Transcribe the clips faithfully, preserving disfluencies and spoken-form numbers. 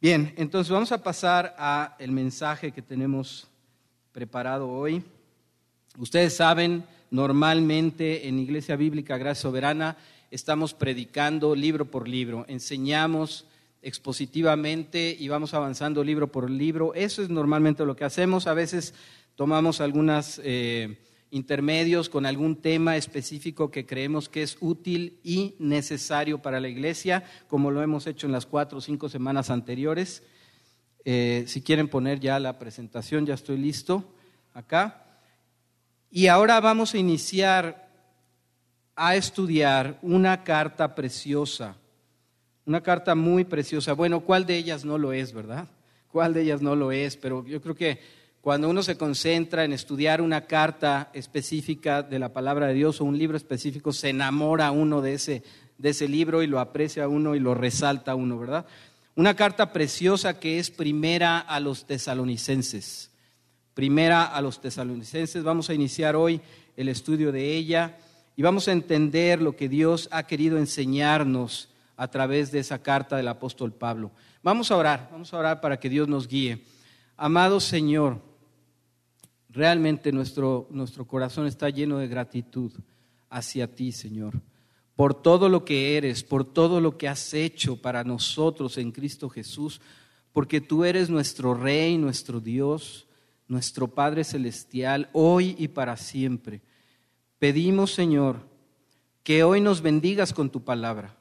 Bien, entonces vamos a pasar a el mensaje que tenemos preparado hoy. Ustedes saben, normalmente en Iglesia Bíblica Gracia Soberana estamos predicando libro por libro, enseñamos expositivamente y vamos avanzando libro por libro. Eso es normalmente lo que hacemos. A veces tomamos algunos eh, intermedios con algún tema específico que creemos que es útil y necesario para la iglesia, como lo hemos hecho en las cuatro o cinco semanas anteriores. Eh, si quieren poner ya la presentación, ya estoy listo acá. Y ahora vamos a iniciar a estudiar una carta preciosa, una carta muy preciosa. Bueno, ¿cuál de ellas no lo es, verdad? ¿Cuál de ellas no lo es? Pero yo creo que cuando uno se concentra en estudiar una carta específica de la palabra de Dios o un libro específico, se enamora uno de ese, de ese libro y lo aprecia uno y lo resalta uno, ¿verdad? Una carta preciosa que es Primera a los Tesalonicenses. Primera a los Tesalonicenses. Vamos a iniciar hoy el estudio de ella y vamos a entender lo que Dios ha querido enseñarnos a través de esa carta del apóstol Pablo. Vamos a orar, vamos a orar para que Dios nos guíe. Amado Señor, realmente nuestro, nuestro corazón está lleno de gratitud hacia ti, Señor, por todo lo que eres, por todo lo que has hecho para nosotros en Cristo Jesús, porque tú eres nuestro Rey, nuestro Dios, nuestro Padre Celestial, hoy y para siempre. Pedimos, Señor, que hoy nos bendigas con tu palabra,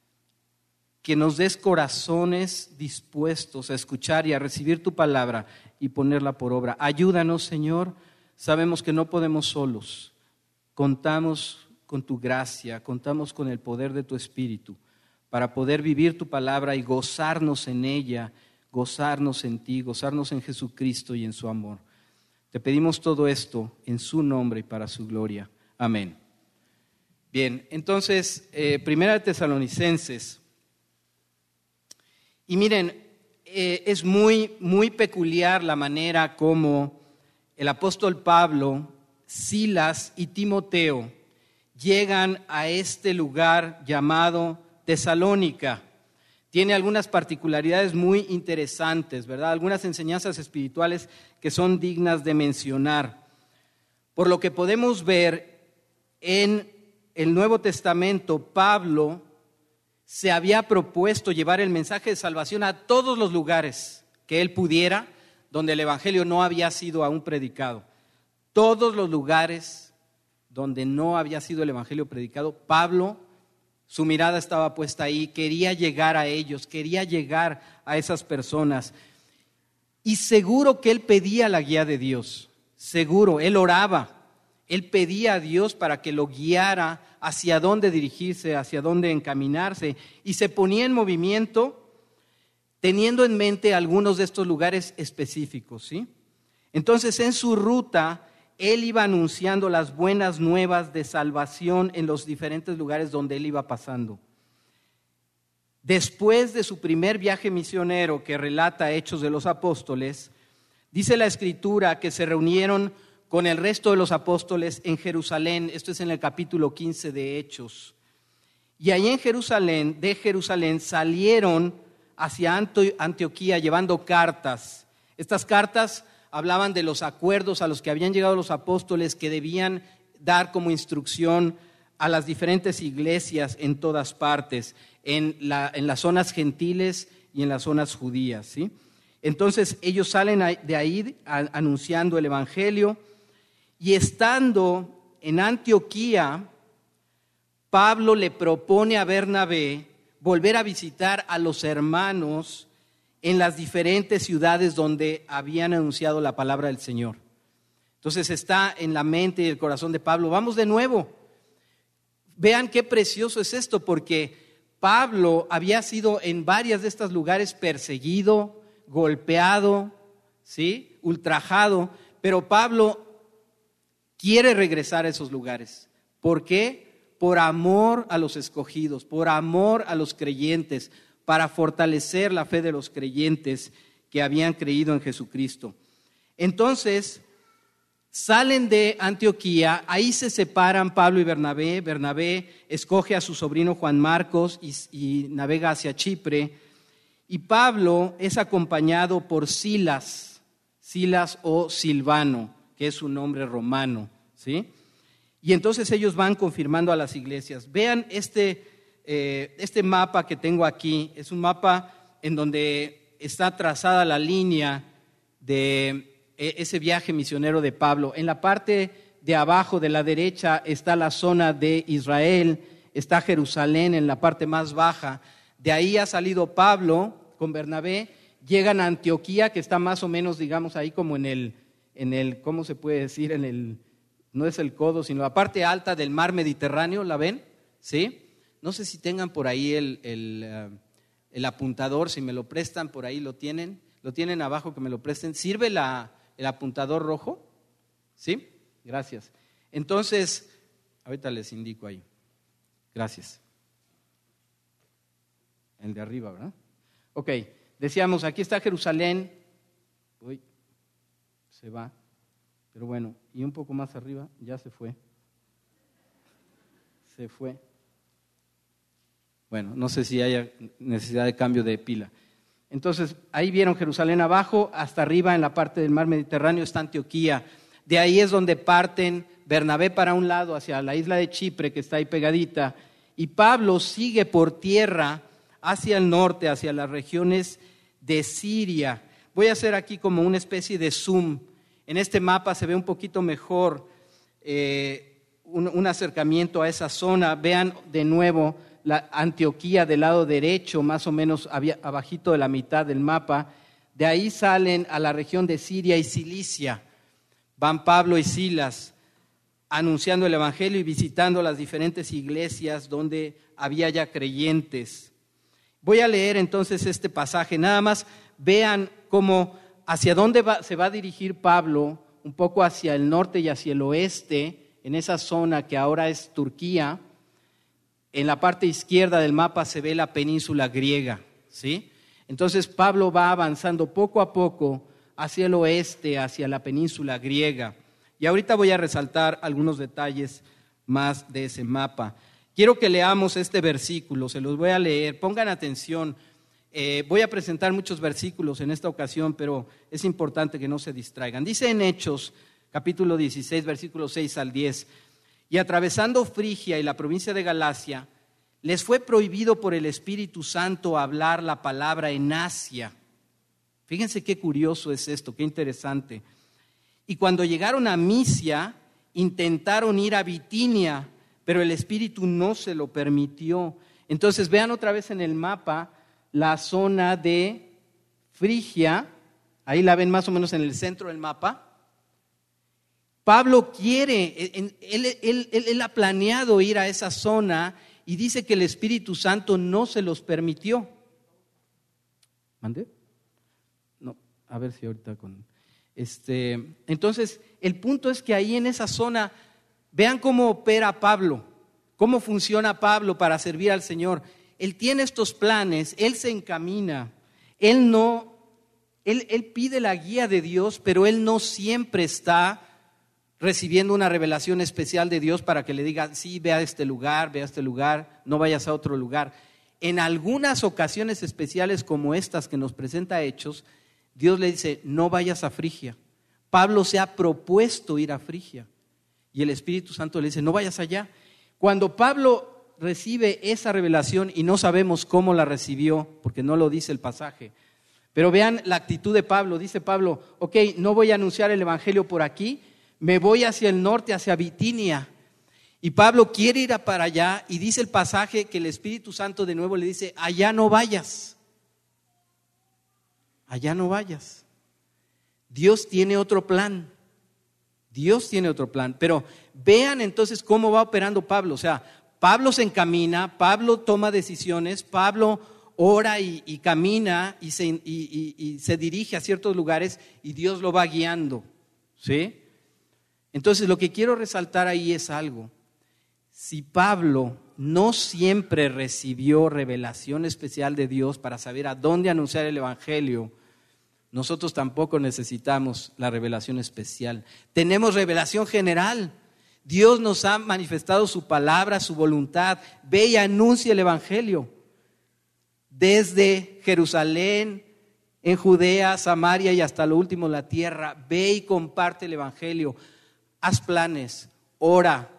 que nos des corazones dispuestos a escuchar y a recibir tu palabra y ponerla por obra. Ayúdanos, Señor, sabemos que no podemos solos, contamos con tu gracia, contamos con el poder de tu Espíritu para poder vivir tu palabra y gozarnos en ella, gozarnos en ti, gozarnos en Jesucristo y en su amor. Te pedimos todo esto en su nombre y para su gloria. Amén. Bien, entonces, eh, Primera de Tesalonicenses. Y miren, eh, es muy, muy peculiar la manera como el apóstol Pablo, Silas y Timoteo llegan a este lugar llamado Tesalónica. Tiene algunas particularidades muy interesantes, ¿verdad? Algunas enseñanzas espirituales que son dignas de mencionar. Por lo que podemos ver en el Nuevo Testamento, Pablo se había propuesto llevar el mensaje de salvación a todos los lugares que él pudiera, donde el evangelio no había sido aún predicado. Todos los lugares donde no había sido el evangelio predicado, Pablo, su mirada estaba puesta ahí, quería llegar a ellos, quería llegar a esas personas. Y seguro que él pedía la guía de Dios, seguro, él oraba. Él pedía a Dios para que lo guiara hacia dónde dirigirse, hacia dónde encaminarse, y se ponía en movimiento teniendo en mente algunos de estos lugares específicos, ¿sí? Entonces, en su ruta, él iba anunciando las buenas nuevas de salvación en los diferentes lugares donde él iba pasando. Después de su primer viaje misionero que relata Hechos de los Apóstoles, dice la Escritura que se reunieron con el resto de los apóstoles en Jerusalén. Esto es en el capítulo quince de Hechos. Y ahí en Jerusalén, de Jerusalén, salieron hacia Antioquía llevando cartas. Estas cartas hablaban de los acuerdos a los que habían llegado los apóstoles que debían dar como instrucción a las diferentes iglesias en todas partes, en, la, en las zonas gentiles y en las zonas judías, ¿sí? Entonces ellos salen de ahí anunciando el evangelio. Y estando en Antioquía, Pablo le propone a Bernabé volver a visitar a los hermanos en las diferentes ciudades donde habían anunciado la palabra del Señor. Entonces está en la mente y el corazón de Pablo. Vamos de nuevo. Vean qué precioso es esto, porque Pablo había sido en varios de estos lugares perseguido, golpeado, ¿sí? Ultrajado, pero Pablo quiere regresar a esos lugares. ¿Por qué? Por amor a los escogidos, por amor a los creyentes, para fortalecer la fe de los creyentes que habían creído en Jesucristo. Entonces, salen de Antioquía, ahí se separan Pablo y Bernabé. Bernabé escoge a su sobrino Juan Marcos y, y navega hacia Chipre. y Pablo es acompañado por Silas, Silas o Silvano, que es su nombre romano, ¿sí? Y entonces ellos van confirmando a las iglesias. Vean este, eh, este mapa que tengo aquí, es un mapa en donde está trazada la línea de ese viaje misionero de Pablo. En la parte de abajo de la derecha está la zona de Israel, está Jerusalén en la parte más baja. De ahí ha salido Pablo con Bernabé, llegan a Antioquía, que está más o menos, digamos, ahí como en el, en el, ¿cómo se puede decir? En el, no es el codo, sino la parte alta del mar Mediterráneo, ¿la ven? ¿Sí? No sé si tengan por ahí el, el, uh, el apuntador, si me lo prestan, por ahí lo tienen, lo tienen abajo, que me lo presten. ¿Sirve la, el apuntador rojo? ¿Sí? Gracias. Entonces, ahorita les indico ahí. Gracias. El de arriba, ¿verdad? Ok, decíamos, aquí está Jerusalén. Uy, se va. Pero bueno, y un poco más arriba, ya se fue. Se fue. Bueno, no sé si haya necesidad de cambio de pila. Entonces, ahí vieron Jerusalén abajo, hasta arriba en la parte del mar Mediterráneo está Antioquía. De ahí es donde parten Bernabé para un lado, hacia la isla de Chipre, que está ahí pegadita, y Pablo sigue por tierra hacia el norte, hacia las regiones de Siria. Voy a hacer aquí como una especie de zoom. En este mapa se ve un poquito mejor eh, un, un acercamiento a esa zona. Vean de nuevo la Antioquía del lado derecho, más o menos abajito de la mitad del mapa. De ahí salen a la región de Siria y Cilicia. Van Pablo y Silas anunciando el evangelio y visitando las diferentes iglesias donde había ya creyentes. Voy a leer entonces este pasaje, nada más vean cómo hacia dónde va, se va a dirigir Pablo, un poco hacia el norte y hacia el oeste, en esa zona que ahora es Turquía. En la parte izquierda del mapa se ve la península griega, ¿sí? Entonces Pablo va avanzando poco a poco hacia el oeste, hacia la península griega. Y ahorita voy a resaltar algunos detalles más de ese mapa. Quiero que leamos este versículo, se los voy a leer, pongan atención. Eh, voy a presentar muchos versículos en esta ocasión, pero es importante que no se distraigan. Dice en Hechos, capítulo dieciséis, versículos seis al diez, y atravesando Frigia y la provincia de Galacia, les fue prohibido por el Espíritu Santo hablar la palabra en Asia. Fíjense qué curioso es esto, qué interesante. Y cuando llegaron a Misia, intentaron ir a Bitinia, pero el Espíritu no se lo permitió. Entonces vean otra vez en el mapa la zona de Frigia, ahí la ven más o menos en el centro del mapa. Pablo quiere, él, él, él, él ha planeado ir a esa zona y dice que el Espíritu Santo no se los permitió. ¿Mandé? No, a ver si ahorita con... Este, entonces, el punto es que ahí en esa zona, vean cómo opera Pablo, cómo funciona Pablo para servir al Señor. Él tiene estos planes, él se encamina, él no, él, él pide la guía de Dios, pero él no siempre está recibiendo una revelación especial de Dios para que le diga, sí, ve a este lugar, ve a este lugar, no vayas a otro lugar. En algunas ocasiones especiales como estas que nos presenta Hechos, Dios le dice, no vayas a Frigia. Pablo se ha propuesto ir a Frigia y el Espíritu Santo le dice, no vayas allá. Cuando Pablo recibe esa revelación y no sabemos cómo la recibió, porque no lo dice el pasaje, pero vean la actitud de Pablo. Dice Pablo, ok, no voy a anunciar el evangelio por aquí, me voy hacia el norte, hacia Bitinia. Y Pablo quiere ir para allá y dice el pasaje que el Espíritu Santo de nuevo le dice, allá no vayas. Allá no vayas. Dios tiene otro plan. Dios tiene otro plan. Pero vean entonces cómo va operando Pablo. O sea, Pablo se encamina, Pablo toma decisiones, Pablo ora y, y camina y se, y, y, y se dirige a ciertos lugares y Dios lo va guiando. ¿Sí? Entonces lo que quiero resaltar ahí es algo. Si Pablo no siempre recibió revelación especial de Dios para saber a dónde anunciar el evangelio, nosotros tampoco necesitamos la revelación especial. Tenemos revelación general. Dios nos ha manifestado su palabra, su voluntad. Ve y anuncia el evangelio. desde Jerusalén, en Judea, Samaria y hasta lo último la tierra. Ve y comparte el evangelio. Haz planes, ora,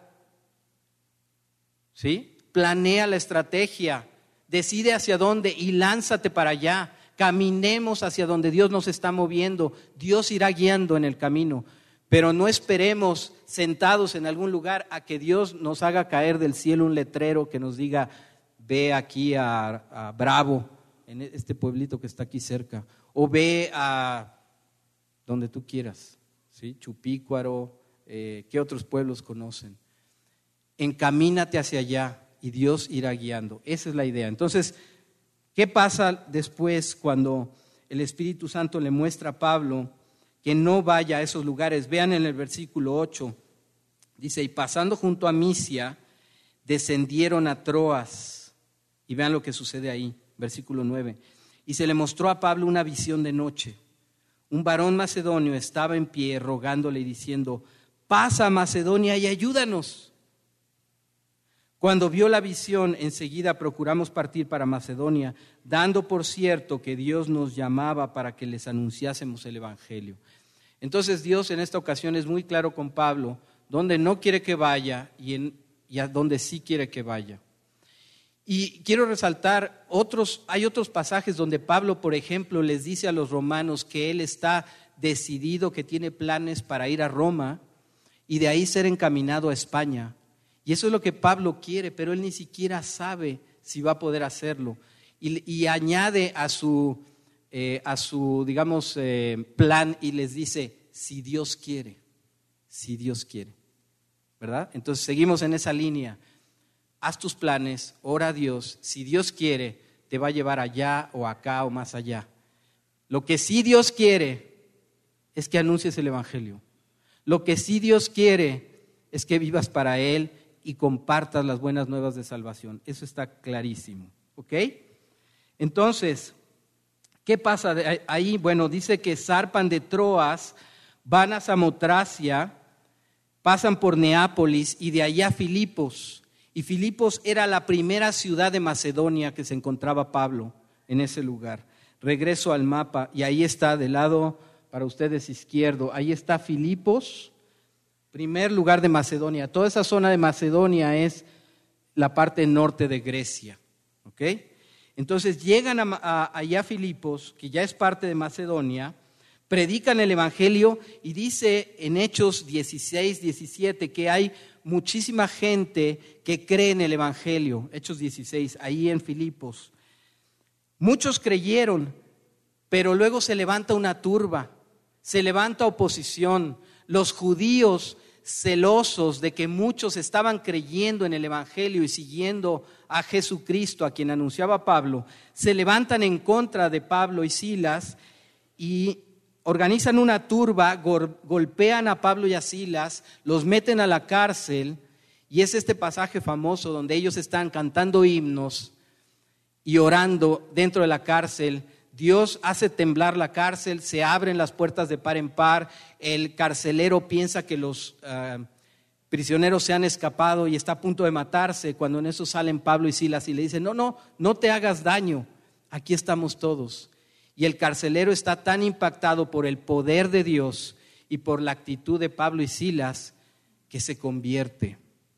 ¿sí? Planea la estrategia, decide hacia dónde y lánzate para allá. Caminemos hacia donde Dios nos está moviendo. Dios irá guiando en el camino, pero no esperemos sentados en algún lugar a que Dios nos haga caer del cielo un letrero que nos diga: ve aquí a, a Bravo, en este pueblito que está aquí cerca, o ve a donde tú quieras, ¿sí? Chupícuaro, eh, ¿qué otros pueblos conocen? Encamínate hacia allá y Dios irá guiando. Esa es la idea. Entonces, ¿qué pasa después cuando el Espíritu Santo le muestra a Pablo que no vaya a esos lugares? Vean en el versículo ocho, dice: y pasando junto a Misia, descendieron a Troas. Y vean lo que sucede ahí, versículo nueve. Y se le mostró a Pablo una visión de noche. Un varón macedonio estaba en pie rogándole y diciendo: pasa a Macedonia y ayúdanos. Cuando vio la visión, enseguida procuramos partir para Macedonia, dando por cierto que Dios nos llamaba para que les anunciásemos el evangelio. Entonces Dios en esta ocasión es muy claro con Pablo, donde no quiere que vaya y, en, y a donde sí quiere que vaya. Y quiero resaltar otros, hay otros pasajes donde Pablo, por ejemplo, les dice a los romanos que él está decidido, que tiene planes para ir a Roma y de ahí ser encaminado a España. Y eso es lo que Pablo quiere, pero él ni siquiera sabe si va a poder hacerlo. Y, y añade a su, eh, a su digamos, eh, plan y les dice: si Dios quiere, si Dios quiere, ¿verdad? Entonces seguimos en esa línea. Haz tus planes, ora a Dios. Si Dios quiere, te va a llevar allá o acá o más allá. Lo que sí Dios quiere es que anuncies el evangelio. Lo que sí Dios quiere es que vivas para Él y compartas las buenas nuevas de salvación. Eso está clarísimo, ¿ok? Entonces, ¿qué pasa ahí? Bueno, dice que zarpan de Troas, van a Samotracia, pasan por Neápolis y de allá a Filipos. Y Filipos era la primera ciudad de Macedonia que se encontraba Pablo en ese lugar. Regreso al mapa y ahí está, del lado para ustedes izquierdo, ahí está Filipos, primer lugar de Macedonia. Toda esa zona de Macedonia es la parte norte de Grecia, ¿ok? Entonces llegan a, a, allá a Filipos, que ya es parte de Macedonia, predican el evangelio y dice en Hechos dieciséis, diecisiete que hay muchísima gente que cree en el evangelio. Hechos dieciséis, ahí en Filipos. Muchos creyeron, pero luego se levanta una turba, se levanta oposición. Los judíos, celosos de que muchos estaban creyendo en el evangelio y siguiendo a Jesucristo, a quien anunciaba Pablo, se levantan en contra de Pablo y Silas y organizan una turba, golpean a Pablo y a Silas, los meten a la cárcel, y es este pasaje famoso donde ellos están cantando himnos y orando dentro de la cárcel. Dios hace temblar la cárcel, se abren las puertas de par en par, el carcelero piensa que los uh, prisioneros se han escapado y está a punto de matarse, cuando en eso salen Pablo y Silas y le dicen: no, no, no te hagas daño, aquí estamos todos. Y el carcelero está tan impactado por el poder de Dios y por la actitud de Pablo y Silas que se convierte.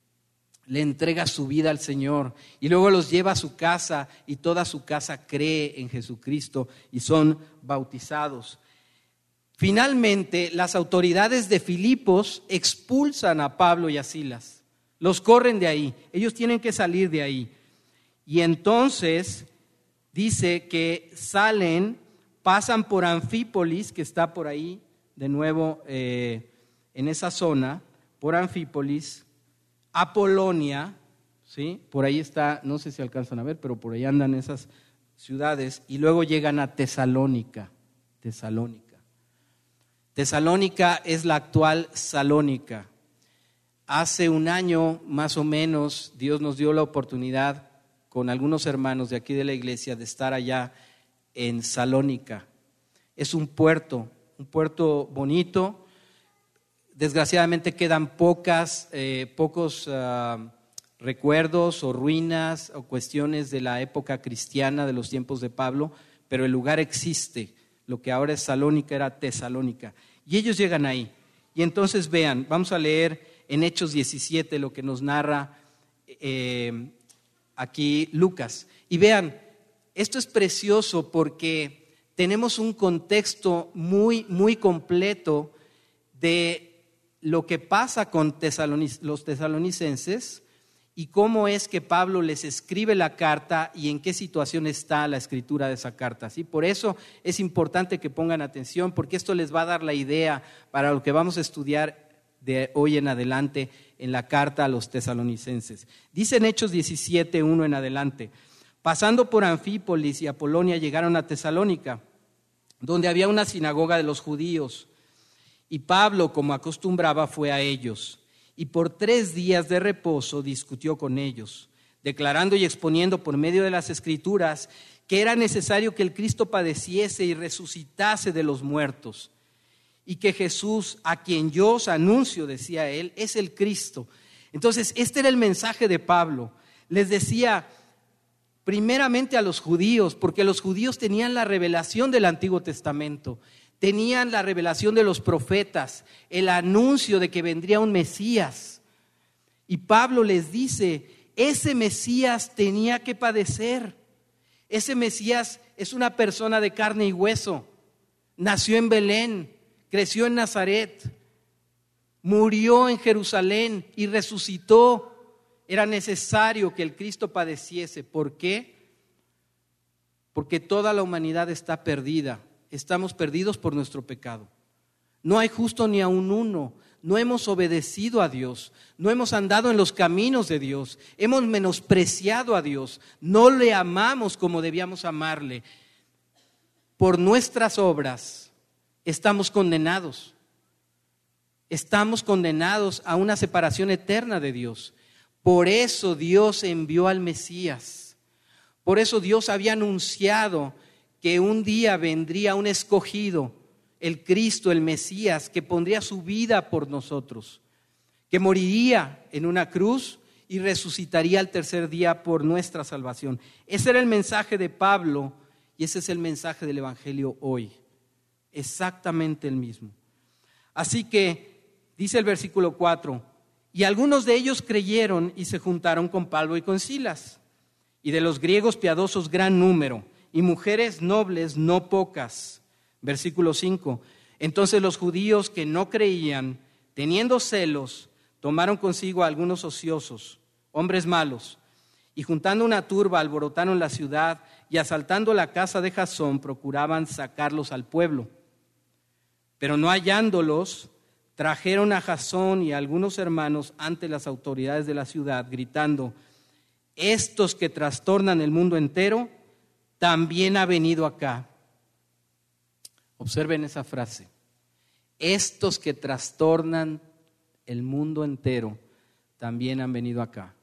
Le entrega su vida al Señor y luego los lleva a su casa y toda su casa cree en Jesucristo y son bautizados. Finalmente, las autoridades de Filipos expulsan a Pablo y a Silas, los corren de ahí, ellos tienen que salir de ahí. Y entonces dice que salen, pasan por Anfípolis, que está por ahí, de nuevo eh, en esa zona, por Anfípolis, Apolonia, ¿sí? Por ahí está, no sé si alcanzan a ver, pero por ahí andan esas ciudades, y luego llegan a Tesalónica. Tesalónica. Tesalónica es la actual Salónica. Hace un año más o menos Dios nos dio la oportunidad con algunos hermanos de aquí de la iglesia de estar allá en Salónica. Es un puerto, un puerto bonito. Desgraciadamente quedan pocas, eh, pocos uh, recuerdos o ruinas o cuestiones de la época cristiana de los tiempos de Pablo, pero el lugar existe. Lo que ahora es Salónica era Tesalónica. Y ellos llegan ahí. Y entonces vean, vamos a leer en Hechos diecisiete lo que nos narra eh, aquí Lucas. Y vean, esto es precioso porque tenemos un contexto muy, muy completo de lo que pasa con tesalonic- los tesalonicenses y cómo es que Pablo les escribe la carta y en qué situación está la escritura de esa carta. ¿Sí? Por eso es importante que pongan atención, porque esto les va a dar la idea para lo que vamos a estudiar de hoy en adelante en la carta a los tesalonicenses. Dice en Hechos diecisiete, uno en adelante: pasando por Anfípolis y Apolonia llegaron a Tesalónica, donde había una sinagoga de los judíos. Y Pablo, como acostumbraba, fue a ellos. Y por tres días de reposo discutió con ellos, declarando y exponiendo por medio de las Escrituras que era necesario que el Cristo padeciese y resucitase de los muertos, y que Jesús, a quien yo os anuncio, decía él, es el Cristo. Entonces, este era el mensaje de Pablo. Les decía primeramente a los judíos, porque los judíos tenían la revelación del Antiguo Testamento, tenían la revelación de los profetas, el anuncio de que vendría un Mesías. Y Pablo les dice, ese Mesías tenía que padecer. Ese Mesías es una persona de carne y hueso. Nació en Belén, creció en Nazaret, murió en Jerusalén y resucitó. Era necesario que el Cristo padeciese. ¿Por qué? Porque toda la humanidad está perdida. Estamos perdidos por nuestro pecado. No hay justo ni aun uno. No hemos obedecido a Dios. No hemos andado en los caminos de Dios. Hemos menospreciado a Dios. No le amamos como debíamos amarle. Por nuestras obras estamos condenados. Estamos condenados a una separación eterna de Dios. Por eso Dios envió al Mesías. Por eso Dios había anunciado que un día vendría un escogido, el Cristo, el Mesías, que pondría su vida por nosotros, que moriría en una cruz y resucitaría al tercer día por nuestra salvación. Ese era el mensaje de Pablo y ese es el mensaje del Evangelio hoy, exactamente el mismo. Así que dice el versículo cuatro, y algunos de ellos creyeron y se juntaron con Pablo y con Silas, y de los griegos piadosos gran número, y mujeres nobles no pocas. Versículo cinco. Entonces los judíos que no creían, teniendo celos, tomaron consigo a algunos ociosos, hombres malos, y juntando una turba alborotaron la ciudad y asaltando la casa de Jasón procuraban sacarlos al pueblo. Pero no hallándolos, trajeron a Jasón y a algunos hermanos ante las autoridades de la ciudad, gritando: estos que trastornan el mundo entero, también ha venido acá. Observen esa frase. Estos que trastornan el mundo entero, también han venido acá.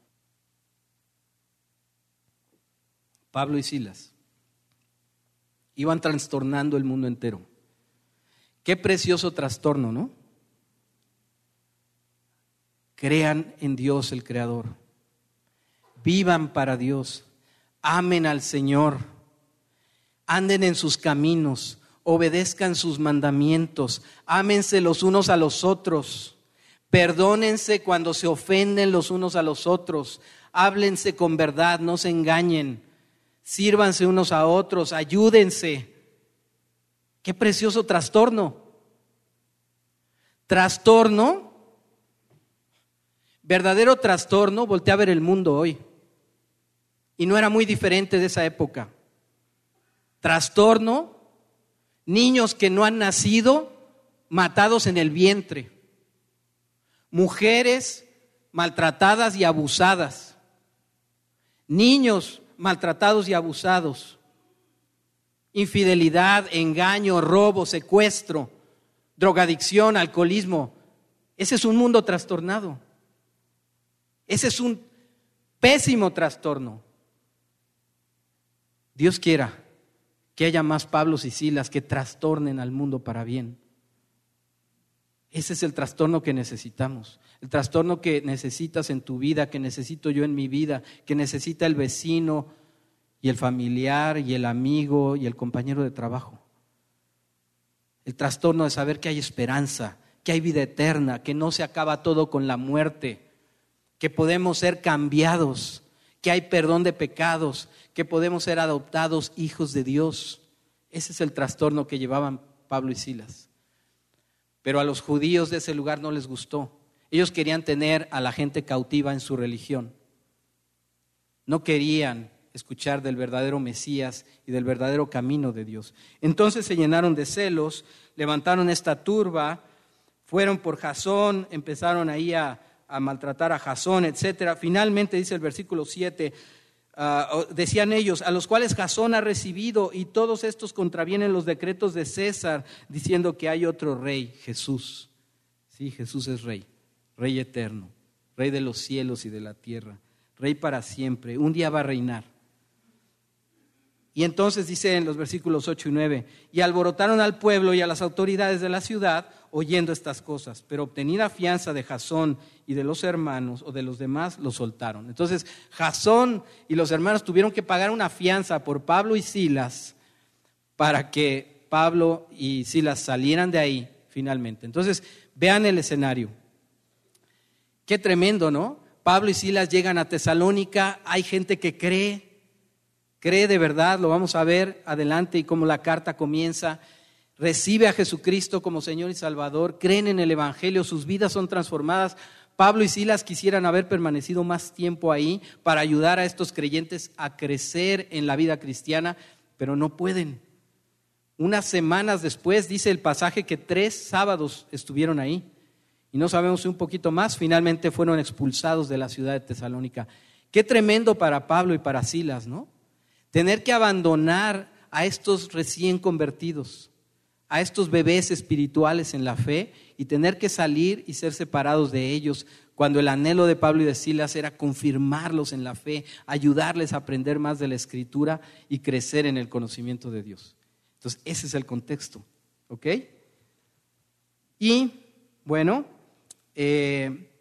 Pablo y Silas iban trastornando el mundo entero. Qué precioso trastorno, ¿no? Crean en Dios el Creador. Vivan para Dios. Amen al Señor. Anden en sus caminos, obedezcan sus mandamientos, ámense los unos a los otros, perdónense cuando se ofenden los unos a los otros, háblense con verdad, no se engañen, sírvanse unos a otros, ayúdense. Qué precioso trastorno. Trastorno, verdadero trastorno, voltea a ver el mundo hoy. Y no era muy diferente de esa época. Trastorno, niños que no han nacido, matados en el vientre, mujeres maltratadas y abusadas, niños maltratados y abusados, infidelidad, engaño, robo, secuestro, drogadicción, alcoholismo. Ese es un mundo trastornado. Ese es un pésimo trastorno. Dios quiera que haya más Pablos y Silas que trastornen al mundo para bien. Ese es el trastorno que necesitamos, el trastorno que necesitas en tu vida, que necesito yo en mi vida, que necesita el vecino y el familiar y el amigo y el compañero de trabajo. El trastorno de saber que hay esperanza, que hay vida eterna, que no se acaba todo con la muerte, que podemos ser cambiados, que hay perdón de pecados, que podemos ser adoptados hijos de Dios. Ese es el trastorno que llevaban Pablo y Silas. Pero a los judíos de ese lugar no les gustó. Ellos querían tener a la gente cautiva en su religión. No querían escuchar del verdadero Mesías y del verdadero camino de Dios. Entonces se llenaron de celos, levantaron esta turba, fueron por Jasón, empezaron ahí a, a maltratar a Jasón, etcétera. Finalmente dice el versículo siete, uh, decían ellos, a los cuales Jasón ha recibido, y todos estos contravienen los decretos de César, diciendo que hay otro rey, Jesús. Sí, Jesús es rey, rey eterno, rey de los cielos y de la tierra, rey para siempre, un día va a reinar. Y entonces dice en los versículos ocho y nueve, y alborotaron al pueblo y a las autoridades de la ciudad oyendo estas cosas, pero obtenida fianza de Jasón y de los hermanos o de los demás, lo soltaron. Entonces Jasón y los hermanos tuvieron que pagar una fianza por Pablo y Silas para que Pablo y Silas salieran de ahí finalmente. Entonces vean el escenario. Qué tremendo, ¿no? Pablo y Silas llegan a Tesalónica, hay gente que cree, cree de verdad, lo vamos a ver adelante y cómo la carta comienza. Recibe a Jesucristo como Señor y Salvador, creen en el Evangelio, sus vidas son transformadas. Pablo y Silas quisieran haber permanecido más tiempo ahí para ayudar a estos creyentes a crecer en la vida cristiana, pero no pueden. Unas semanas después dice el pasaje que tres sábados estuvieron ahí y no sabemos si un poquito más, finalmente fueron expulsados de la ciudad de Tesalónica. Qué tremendo para Pablo y para Silas, ¿no? Tener que abandonar a estos recién convertidos, a estos bebés espirituales en la fe, y tener que salir y ser separados de ellos, cuando el anhelo de Pablo y de Silas era confirmarlos en la fe, ayudarles a aprender más de la Escritura y crecer en el conocimiento de Dios. Entonces ese es el contexto, ¿ok? Y bueno, eh,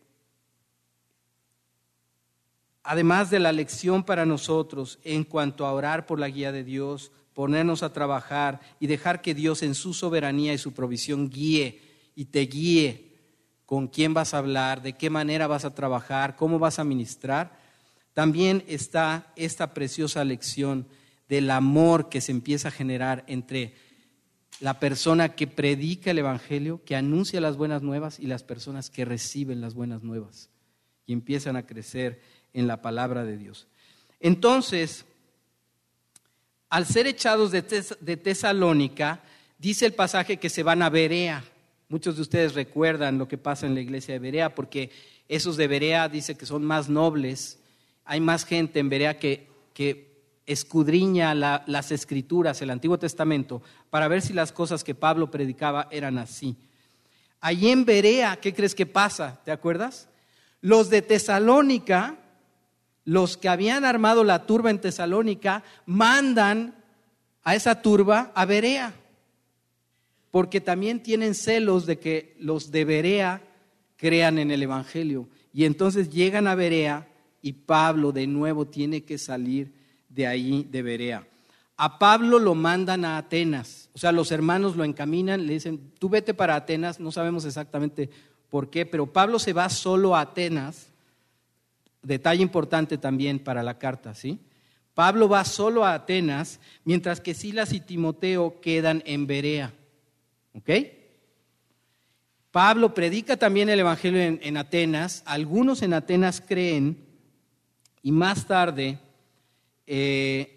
además de la lección para nosotros en cuanto a orar por la guía de Dios, ponernos a trabajar y dejar que Dios en su soberanía y su provisión guíe y te guíe con quién vas a hablar, de qué manera vas a trabajar, cómo vas a ministrar, también está esta preciosa lección del amor que se empieza a generar entre la persona que predica el Evangelio, que anuncia las buenas nuevas, y las personas que reciben las buenas nuevas y empiezan a crecer en la palabra de Dios. Entonces, al ser echados de, Tes- de Tesalónica, dice el pasaje que se van a Berea. Muchos de ustedes recuerdan lo que pasa en la iglesia de Berea, porque esos de Berea dice que son más nobles. Hay más gente en Berea que, que escudriña la, las escrituras, el Antiguo Testamento, para ver si las cosas que Pablo predicaba eran así. Allí en Berea, ¿qué crees que pasa? ¿Te acuerdas? Los de Tesalónica, los que habían armado la turba en Tesalónica, mandan a esa turba a Berea, porque también tienen celos de que los de Berea crean en el Evangelio. Y entonces llegan a Berea y Pablo de nuevo tiene que salir de ahí, de Berea. A Pablo lo mandan a Atenas, o sea, los hermanos lo encaminan, le dicen, tú vete para Atenas, no sabemos exactamente por qué, pero Pablo se va solo a Atenas. Detalle importante también para la carta, ¿sí? Pablo va solo a Atenas, mientras que Silas y Timoteo quedan en Berea, ¿ok? Pablo predica también el Evangelio en, en Atenas, algunos en Atenas creen, y más tarde eh,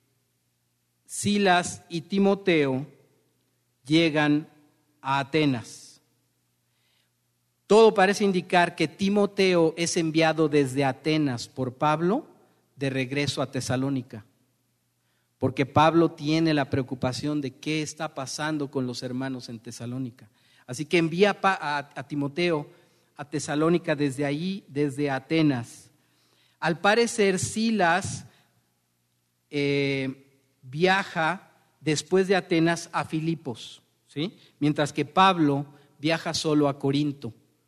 Silas y Timoteo llegan a Atenas. Todo parece indicar que Timoteo es enviado desde Atenas por Pablo de regreso a Tesalónica, porque Pablo tiene la preocupación de qué está pasando con los hermanos en Tesalónica. Así que envía a, a, a Timoteo a Tesalónica desde allí, desde Atenas. Al parecer, Silas eh, viaja después de Atenas a Filipos, ¿sí? Mientras que Pablo viaja solo a Corinto.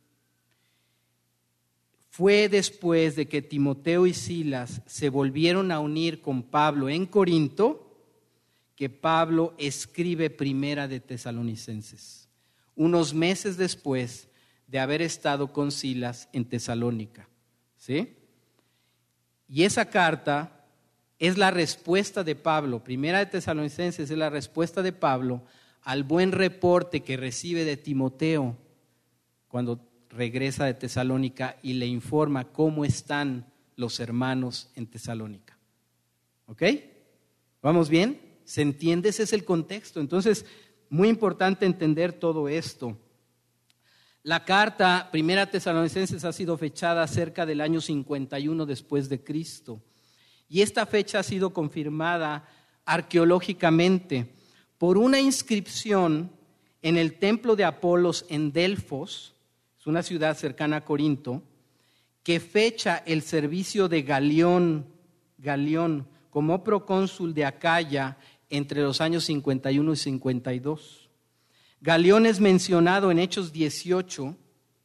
Fue después de que Timoteo y Silas se volvieron a unir con Pablo en Corinto que Pablo escribe Primera de Tesalonicenses, unos meses después de haber estado con Silas en Tesalónica, ¿sí? Y esa carta es la respuesta de Pablo, Primera de Tesalonicenses es la respuesta de Pablo al buen reporte que recibe de Timoteo cuando regresa de Tesalónica y le informa cómo están los hermanos en Tesalónica. ¿Ok? ¿Vamos bien? ¿Se entiende? Ese es el contexto. Entonces, muy importante entender todo esto. La carta Primera Tesalonicenses ha sido fechada cerca del año cincuenta y uno después de Cristo. Y esta fecha ha sido confirmada arqueológicamente por una inscripción en el templo de Apolos en Delfos, es una ciudad cercana a Corinto, que fecha el servicio de Galión, Galión como procónsul de Acaya entre los años cincuenta y uno y cincuenta y dos. Galión es mencionado en Hechos dieciocho,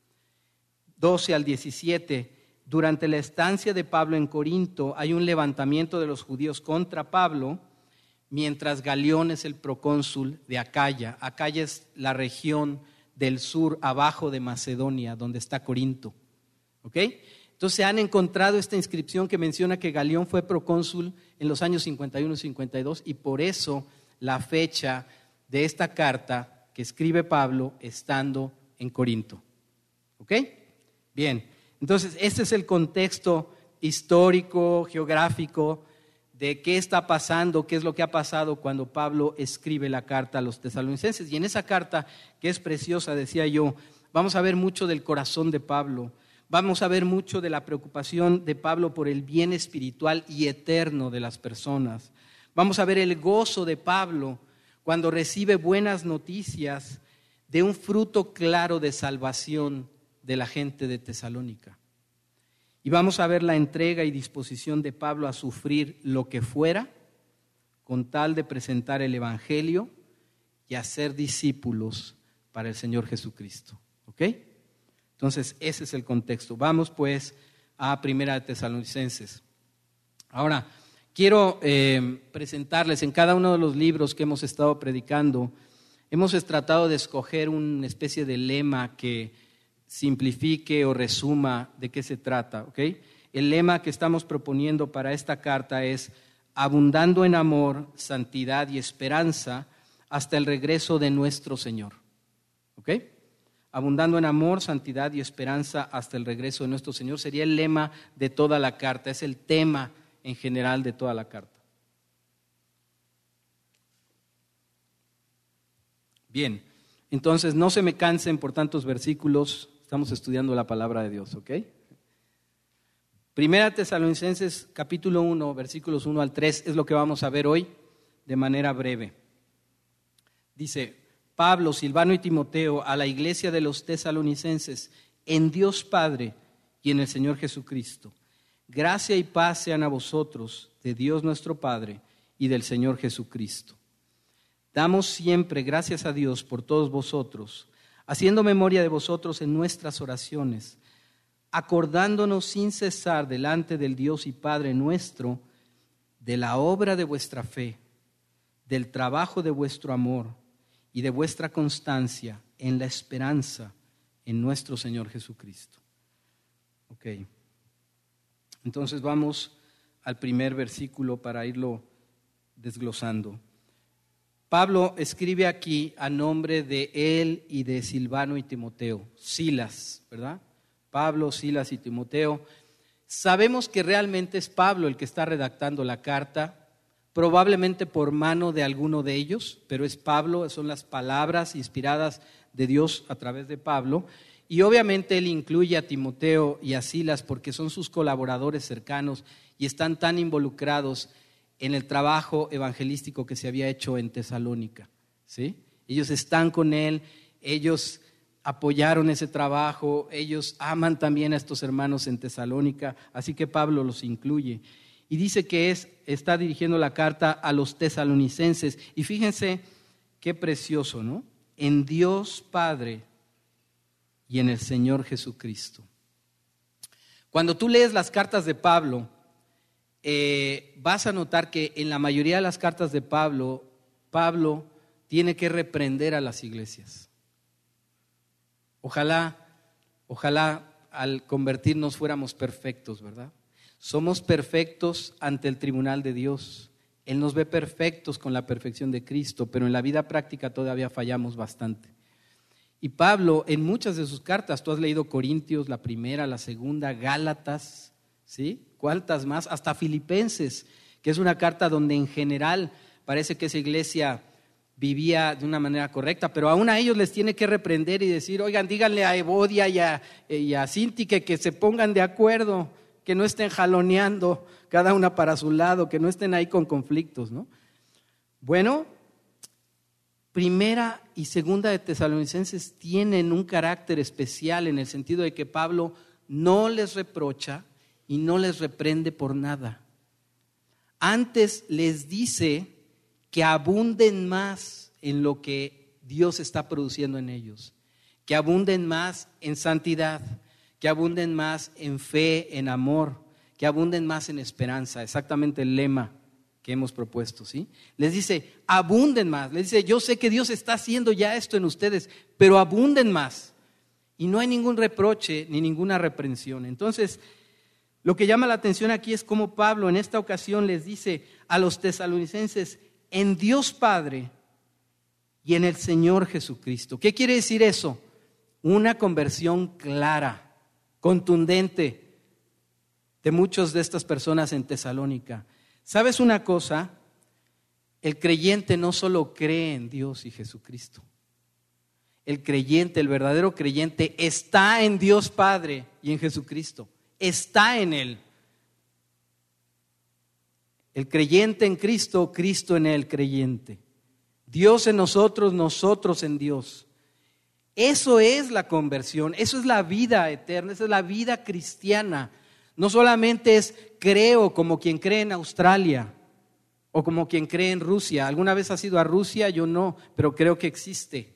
doce al diecisiete. Durante la estancia de Pablo en Corinto hay un levantamiento de los judíos contra Pablo, mientras Galión es el procónsul de Acaya. Acaya es la región del sur abajo de Macedonia, donde está Corinto. ¿Ok? Entonces han encontrado esta inscripción que menciona que Galión fue procónsul en los años cincuenta y uno y cincuenta y dos, y por eso la fecha de esta carta que escribe Pablo estando en Corinto. ¿Ok? Bien, entonces este es el contexto histórico, geográfico de qué está pasando, qué es lo que ha pasado cuando Pablo escribe la carta a los tesalonicenses. Y en esa carta, que es preciosa, decía yo, vamos a ver mucho del corazón de Pablo, vamos a ver mucho de la preocupación de Pablo por el bien espiritual y eterno de las personas. Vamos a ver el gozo de Pablo cuando recibe buenas noticias de un fruto claro de salvación de la gente de Tesalónica. Y vamos a ver la entrega y disposición de Pablo a sufrir lo que fuera con tal de presentar el Evangelio y hacer discípulos para el Señor Jesucristo. ¿Ok? Entonces, ese es el contexto. Vamos pues a Primera de Tesalonicenses. Ahora, quiero eh, presentarles en cada uno de los libros que hemos estado predicando, hemos tratado de escoger una especie de lema que simplifique o resuma de qué se trata, ¿ok? El lema que estamos proponiendo para esta carta es abundando en amor, santidad y esperanza hasta el regreso de nuestro Señor, ¿ok? Abundando en amor, santidad y esperanza hasta el regreso de nuestro Señor sería el lema de toda la carta, es el tema en general de toda la carta. Bien, entonces no se me cansen por tantos versículos. Estamos estudiando la palabra de Dios, ¿ok? Primera Tesalonicenses capítulo uno, versículos uno al tres, es lo que vamos a ver hoy de manera breve. Dice, Pablo, Silvano y Timoteo, a la iglesia de los tesalonicenses, en Dios Padre y en el Señor Jesucristo. Gracia y paz sean a vosotros, de Dios nuestro Padre y del Señor Jesucristo. Damos siempre gracias a Dios por todos vosotros, haciendo memoria de vosotros en nuestras oraciones, acordándonos sin cesar delante del Dios y Padre nuestro de la obra de vuestra fe, del trabajo de vuestro amor y de vuestra constancia en la esperanza en nuestro Señor Jesucristo. Ok, entonces vamos al primer versículo para irlo desglosando. Pablo escribe aquí a nombre de él y de Silvano y Timoteo, Silas, ¿verdad? Pablo, Silas y Timoteo. Sabemos que realmente es Pablo el que está redactando la carta, probablemente por mano de alguno de ellos, pero es Pablo, son las palabras inspiradas de Dios a través de Pablo. Y obviamente él incluye a Timoteo y a Silas porque son sus colaboradores cercanos y están tan involucrados en el trabajo evangelístico que se había hecho en Tesalónica, ¿sí? Ellos están con él, ellos apoyaron ese trabajo, ellos aman también a estos hermanos en Tesalónica, así que Pablo los incluye. Y dice que es, está dirigiendo la carta a los tesalonicenses. Y fíjense qué precioso, ¿no? En Dios Padre y en el Señor Jesucristo. Cuando tú lees las cartas de Pablo, eh, vas a notar que en la mayoría de las cartas de Pablo, Pablo tiene que reprender a las iglesias. Ojalá, ojalá al convertirnos fuéramos perfectos, ¿verdad? Somos perfectos ante el tribunal de Dios. Él nos ve perfectos con la perfección de Cristo, pero en la vida práctica todavía fallamos bastante. Y Pablo, en muchas de sus cartas, tú has leído Corintios, la primera, la segunda, Gálatas, ¿sí? ¿Cuántas más? Hasta Filipenses, que es una carta donde en general parece que esa iglesia vivía de una manera correcta, pero aún a ellos les tiene que reprender y decir, oigan, díganle a Evodia y a, y a Sintique que se pongan de acuerdo, que no estén jaloneando cada una para su lado, que no estén ahí con conflictos, ¿no? Bueno, Primera y Segunda de Tesalonicenses tienen un carácter especial en el sentido de que Pablo no les reprocha y no les reprende por nada. Antes les dice que abunden más en lo que Dios está produciendo en ellos, que abunden más en santidad, que abunden más en fe, en amor, que abunden más en esperanza, exactamente el lema que hemos propuesto, ¿sí? Les dice, abunden más, les dice, yo sé que Dios está haciendo ya esto en ustedes, pero abunden más. Y no hay ningún reproche ni ninguna reprensión. Entonces, lo que llama la atención aquí es cómo Pablo en esta ocasión les dice a los tesalonicenses, en Dios Padre y en el Señor Jesucristo. ¿Qué quiere decir eso? Una conversión clara, contundente de muchas de estas personas en Tesalónica. ¿Sabes una cosa? El creyente no solo cree en Dios y Jesucristo. El creyente, el verdadero creyente, está en Dios Padre y en Jesucristo. Está en Él. El creyente en Cristo, Cristo en Él, creyente. Dios en nosotros, nosotros en Dios. Eso es la conversión, eso es la vida eterna, esa es la vida cristiana. No solamente es creo como quien cree en Australia o como quien cree en Rusia. ¿Alguna vez has ido a Rusia? Yo no, pero creo que existe.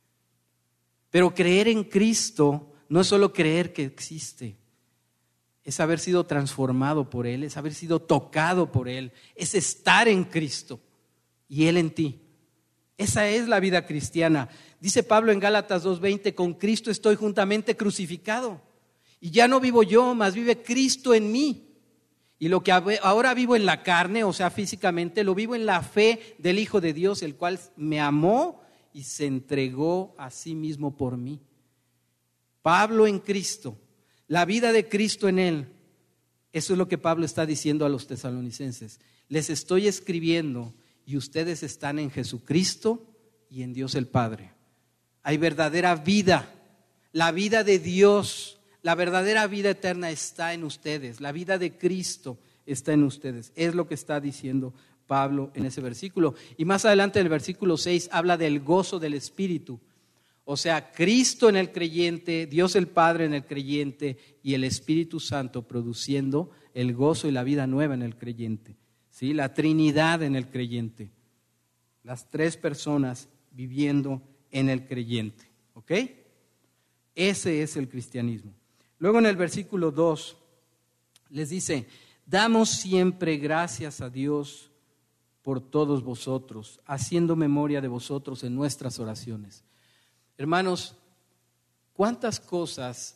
Pero creer en Cristo no es solo creer que existe, es haber sido transformado por Él, es haber sido tocado por Él, es estar en Cristo y Él en ti. Esa es la vida cristiana. Dice Pablo en Gálatas dos veinte, con Cristo estoy juntamente crucificado y ya no vivo yo, mas vive Cristo en mí. Y lo que ahora vivo en la carne, o sea físicamente, lo vivo en la fe del Hijo de Dios, el cual me amó y se entregó a sí mismo por mí. Pablo en Cristo, la vida de Cristo en Él. Eso es lo que Pablo está diciendo a los tesalonicenses. Les estoy escribiendo y ustedes están en Jesucristo y en Dios el Padre. Hay verdadera vida, la vida de Dios, la verdadera vida eterna está en ustedes. La vida de Cristo está en ustedes. Es lo que está diciendo Pablo en ese versículo. Y más adelante en el versículo seis habla del gozo del Espíritu. O sea, Cristo en el creyente, Dios el Padre en el creyente y el Espíritu Santo produciendo el gozo y la vida nueva en el creyente. ¿Sí? La Trinidad en el creyente. Las tres personas viviendo en el creyente. ¿Ok? Ese es el cristianismo. Luego en el versículo dos les dice, damos siempre gracias a Dios por todos vosotros, haciendo memoria de vosotros en nuestras oraciones. Hermanos, ¿cuántas cosas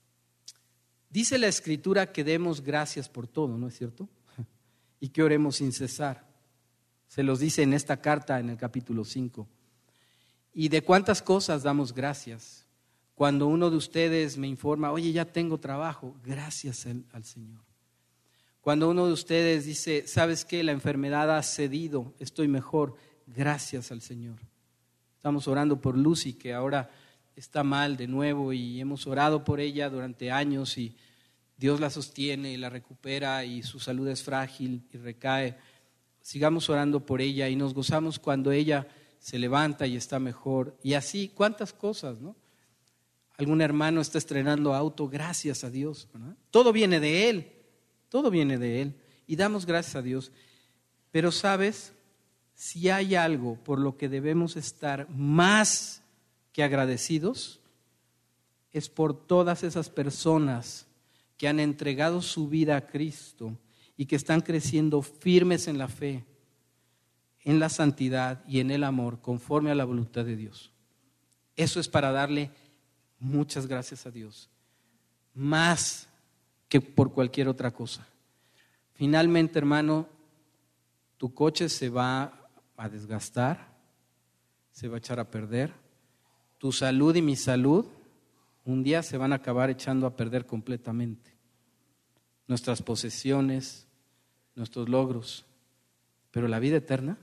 dice la Escritura que demos gracias por todo, no es cierto? Y que oremos sin cesar. Se los dice en esta carta en el capítulo cinco. ¿Y de cuántas cosas damos gracias? Cuando uno de ustedes me informa, oye, ya tengo trabajo, gracias al, al Señor. Cuando uno de ustedes dice, ¿sabes qué? La enfermedad ha cedido, estoy mejor, gracias al Señor. Estamos orando por Lucy, que ahora está mal de nuevo y hemos orado por ella durante años y Dios la sostiene y la recupera y su salud es frágil y recae. Sigamos orando por ella y nos gozamos cuando ella se levanta y está mejor. Y así, ¿cuántas cosas, no? Algún hermano está estrenando auto, gracias a Dios, ¿verdad? Todo viene de Él, todo viene de Él y damos gracias a Dios. Pero ¿sabes? Si hay algo por lo que debemos estar más que agradecidos, es por todas esas personas que han entregado su vida a Cristo y que están creciendo firmes en la fe, en la santidad y en el amor, conforme a la voluntad de Dios. Eso es para darle muchas gracias a Dios, más que por cualquier otra cosa. Finalmente, hermano, tu coche se va a desgastar, se va a echar a perder. Tu salud y mi salud un día se van a acabar echando a perder completamente. Nuestras posesiones, nuestros logros, pero la vida eterna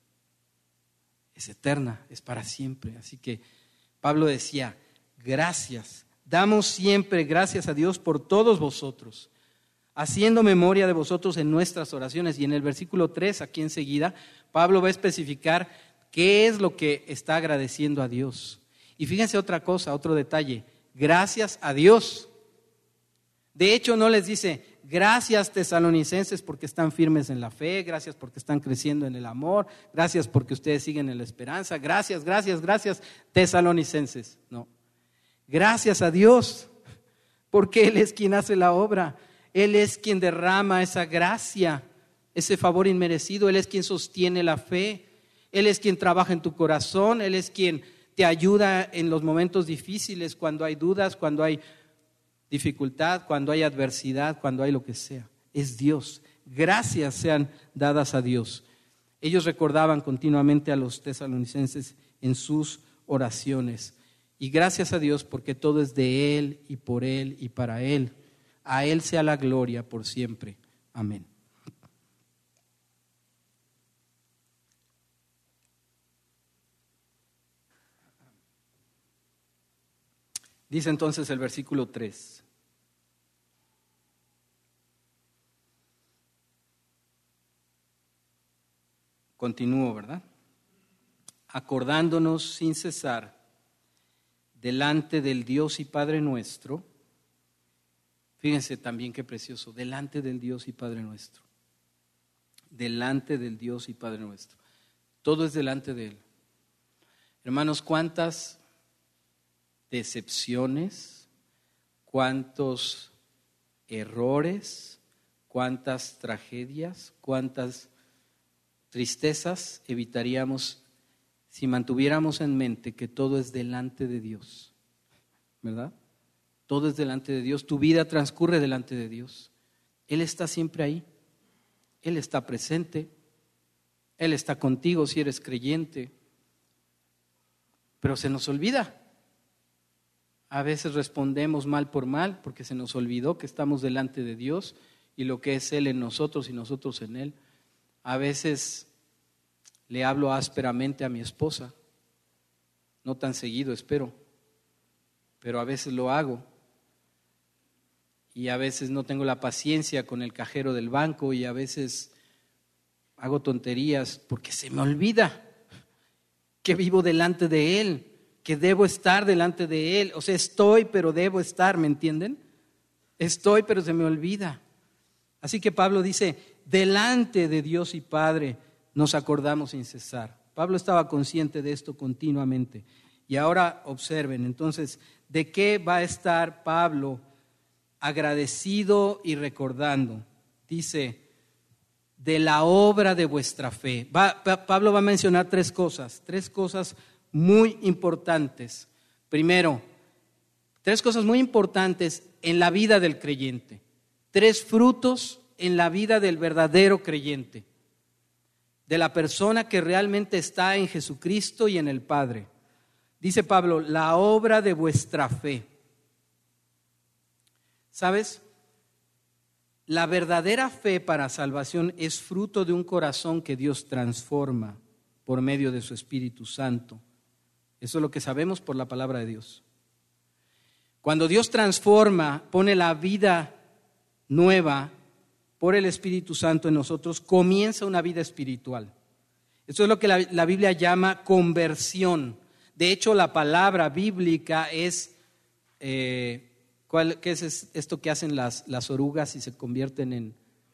es eterna, es para siempre. Así que Pablo decía, gracias, damos siempre gracias a Dios por todos vosotros, haciendo memoria de vosotros en nuestras oraciones. Y en el versículo tres, aquí enseguida, Pablo va a especificar qué es lo que está agradeciendo a Dios. Y fíjense otra cosa, otro detalle, gracias a Dios. De hecho, no les dice, gracias tesalonicenses porque están firmes en la fe, gracias porque están creciendo en el amor, gracias porque ustedes siguen en la esperanza, gracias, gracias, gracias tesalonicenses. No, gracias a Dios, porque Él es quien hace la obra, Él es quien derrama esa gracia, ese favor inmerecido, Él es quien sostiene la fe, Él es quien trabaja en tu corazón, Él es quien te ayuda en los momentos difíciles, cuando hay dudas, cuando hay dificultad, cuando hay adversidad, cuando hay lo que sea. Es Dios. Gracias sean dadas a Dios. Ellos recordaban continuamente a los tesalonicenses en sus oraciones. Y gracias a Dios porque todo es de Él y por Él y para Él. A Él sea la gloria por siempre. Amén. Dice entonces el versículo tres. Continúo, ¿verdad? Acordándonos sin cesar delante del Dios y Padre nuestro. Fíjense también qué precioso, delante del Dios y Padre nuestro. Delante del Dios y Padre nuestro. Todo es delante de Él. Hermanos, ¿cuántas decepciones, cuántos errores, cuántas tragedias, cuántas tristezas evitaríamos si mantuviéramos en mente que todo es delante de Dios? ¿Verdad? Todo es delante de Dios, tu vida transcurre delante de Dios. Él está siempre ahí, Él está presente, Él está contigo si eres creyente, pero se nos olvida. A veces respondemos mal por mal porque se nos olvidó que estamos delante de Dios y lo que es Él en nosotros y nosotros en Él. A veces le hablo ásperamente a mi esposa, no tan seguido espero, pero a veces lo hago. Y a veces no tengo la paciencia con el cajero del banco y a veces hago tonterías porque se me olvida que vivo delante de Él, que debo estar delante de Él. O sea, estoy, pero debo estar, ¿me entienden? Estoy, pero se me olvida. Así que Pablo dice, delante de Dios y Padre nos acordamos sin cesar. Pablo estaba consciente de esto continuamente. Y ahora observen, entonces, ¿de qué va a estar Pablo agradecido y recordando? Dice, de la obra de vuestra fe. Va, Pablo va a mencionar tres cosas, tres cosas muy importantes. Primero, tres cosas muy importantes en la vida del creyente. Tres frutos en la vida del verdadero creyente, de la persona que realmente está en Jesucristo y en el Padre. Dice Pablo, la obra de vuestra fe. ¿Sabes? La verdadera fe para salvación es fruto de un corazón que Dios transforma por medio de su Espíritu Santo. Eso es lo que sabemos por la palabra de Dios. Cuando Dios transforma, pone la vida nueva por el Espíritu Santo en nosotros, comienza una vida espiritual. Eso es lo que la, la Biblia llama conversión. De hecho, la palabra bíblica es, eh, ¿cuál, ¿qué es esto que hacen las, las orugas y se convierten en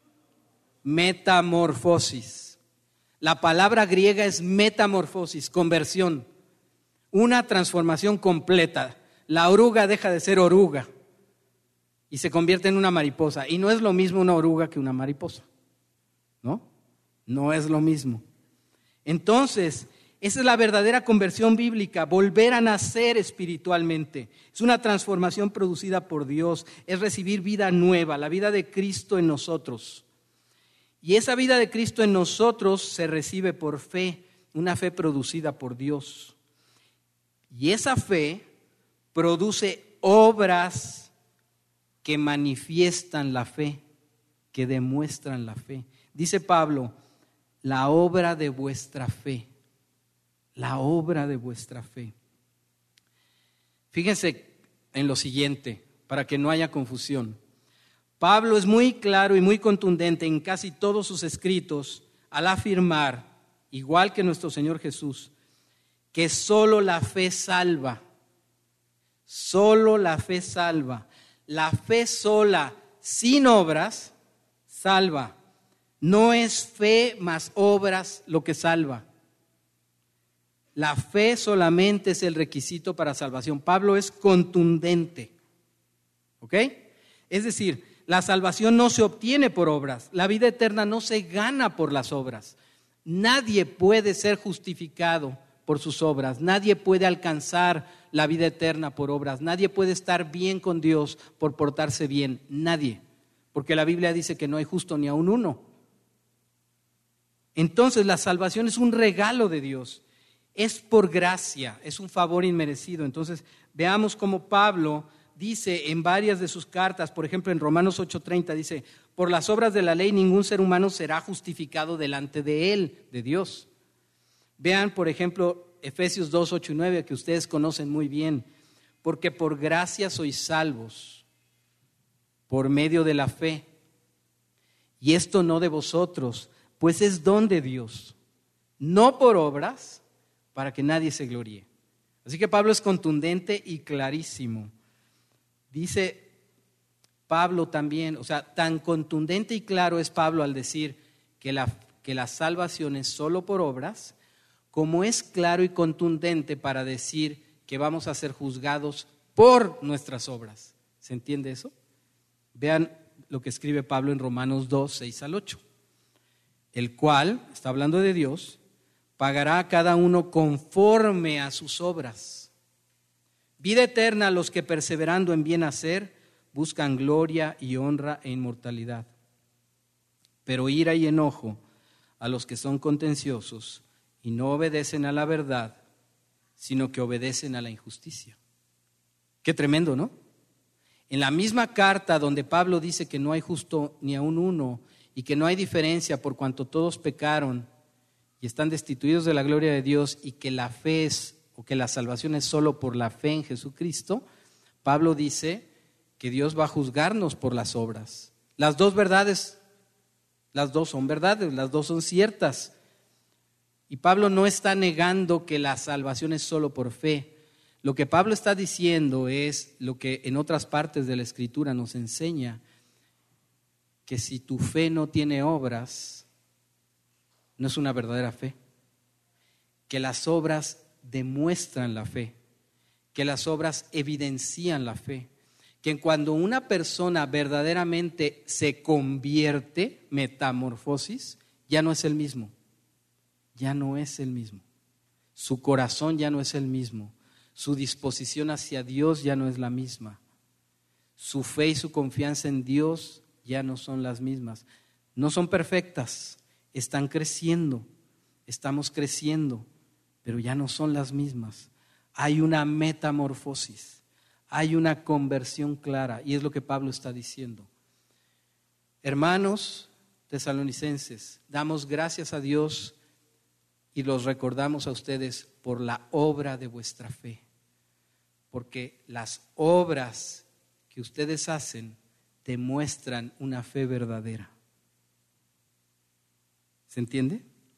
metamorfosis? La palabra griega es metamorfosis, conversión, una transformación completa. la oruga deja de ser oruga y se convierte en una mariposa. Y no es lo mismo una oruga que una mariposa, ¿no? No es lo mismo. Entonces, esa es la verdadera conversión bíblica, volver a nacer espiritualmente. Es una transformación producida por Dios, es recibir vida nueva, la vida de Cristo en nosotros. Y esa vida de Cristo en nosotros se recibe por fe, una fe producida por Dios. Y esa fe produce obras que manifiestan la fe, que demuestran la fe. Dice Pablo, la obra de vuestra fe. La obra de vuestra fe. Fíjense en lo siguiente, para que no haya confusión. Pablo es muy claro y muy contundente en casi todos sus escritos al afirmar, igual que nuestro Señor Jesús, que solo la fe salva. Solo la fe salva. La fe sola, sin obras, salva. No es fe más obras lo que salva. La fe solamente es el requisito para salvación. Pablo es contundente. ¿Ok? Es decir, la salvación no se obtiene por obras. La vida eterna no se gana por las obras. Nadie puede ser justificado por sus obras. Nadie puede alcanzar la vida eterna por obras. Nadie puede estar bien con Dios por portarse bien. Nadie. Porque la Biblia dice que no hay justo ni aun uno. Entonces la salvación es un regalo de Dios. Es por gracia, es un favor inmerecido. Entonces veamos cómo Pablo dice en varias de sus cartas, por ejemplo en Romanos ocho treinta dice, por las obras de la ley ningún ser humano será justificado delante de él, de Dios. Vean por ejemplo Efesios dos, ocho y nueve, que ustedes conocen muy bien, porque por gracia sois salvos, por medio de la fe, y esto no de vosotros, pues es don de Dios, no por obras, para que nadie se gloríe. Así que Pablo es contundente y clarísimo. Dice Pablo también, o sea, tan contundente y claro es Pablo al decir que la, que la salvación es solo por obras, como es claro y contundente para decir que vamos a ser juzgados por nuestras obras. ¿Se entiende eso? Vean lo que escribe Pablo en Romanos dos, seis al ocho. El cual, está hablando de Dios, pagará a cada uno conforme a sus obras. Vida eterna a los que perseverando en bien hacer buscan gloria y honra e inmortalidad. Pero ira y enojo a los que son contenciosos y no obedecen a la verdad, sino que obedecen a la injusticia. Qué tremendo, ¿no? En la misma carta donde Pablo dice que no hay justo ni aun uno y que no hay diferencia por cuanto todos pecaron y están destituidos de la gloria de Dios y que la fe es, o que la salvación es solo por la fe en Jesucristo, Pablo dice que Dios va a juzgarnos por las obras. Las dos verdades, las dos son verdades, las dos son ciertas. Y Pablo no está negando que la salvación es solo por fe. Lo que Pablo está diciendo es lo que en otras partes de la Escritura nos enseña, que si tu fe no tiene obras, no es una verdadera fe. Que las obras demuestran la fe, que las obras evidencian la fe, que cuando una persona verdaderamente se convierte, metamorfosis, ya no es el mismo, ya no es el mismo. Su corazón ya no es el mismo, su disposición hacia Dios ya no es la misma, su fe y su confianza en Dios ya no son las mismas. No son perfectas, están creciendo, estamos creciendo, pero ya no son las mismas. Hay una metamorfosis, hay una conversión clara, y es lo que Pablo está diciendo. Hermanos tesalonicenses, damos gracias a Dios y los recordamos a ustedes por la obra de vuestra fe, porque las obras que ustedes hacen demuestran una fe verdadera. ¿Se entiende?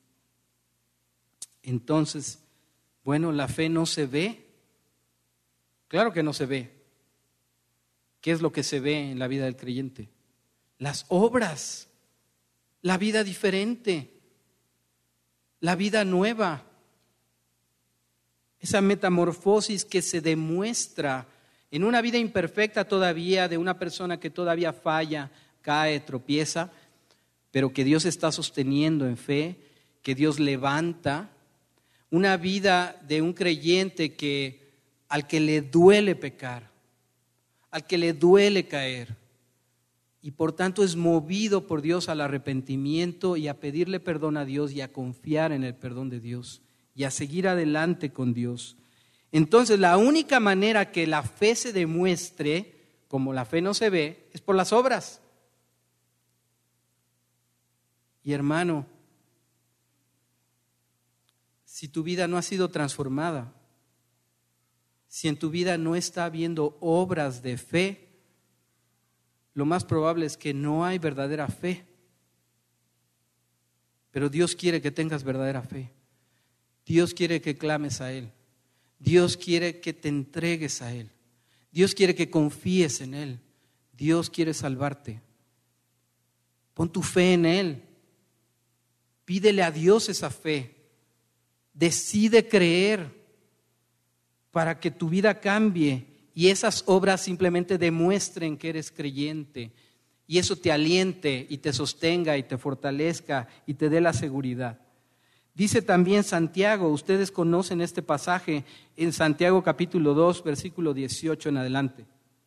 Entonces, bueno, la fe no se ve. Claro que no se ve. ¿Qué es lo que se ve en la vida del creyente? Las obras, la vida diferente, la vida nueva, esa metamorfosis que se demuestra en una vida imperfecta todavía, de una persona que todavía falla, cae, tropieza, pero que Dios está sosteniendo en fe, que Dios levanta. Una vida de un creyente que al que le duele pecar, al que le duele caer, y por tanto es movido por Dios al arrepentimiento y a pedirle perdón a Dios y a confiar en el perdón de Dios y a seguir adelante con Dios. Entonces, la única manera que la fe se demuestre, como la fe no se ve, es por las obras. Y hermano, si tu vida no ha sido transformada, si en tu vida no está habiendo obras de fe, lo más probable es que no hay verdadera fe. Pero Dios quiere que tengas verdadera fe. Dios quiere que clames a Él. Dios quiere que te entregues a Él. Dios quiere que confíes en Él. Dios quiere salvarte. Pon tu fe en Él. Pídele a Dios esa fe. Decide creer para que tu vida cambie y esas obras simplemente demuestren que eres creyente y eso te aliente y te sostenga y te fortalezca y te dé la seguridad. Dice también Santiago, ustedes conocen este pasaje en Santiago capítulo dos, versículo dieciocho en adelante.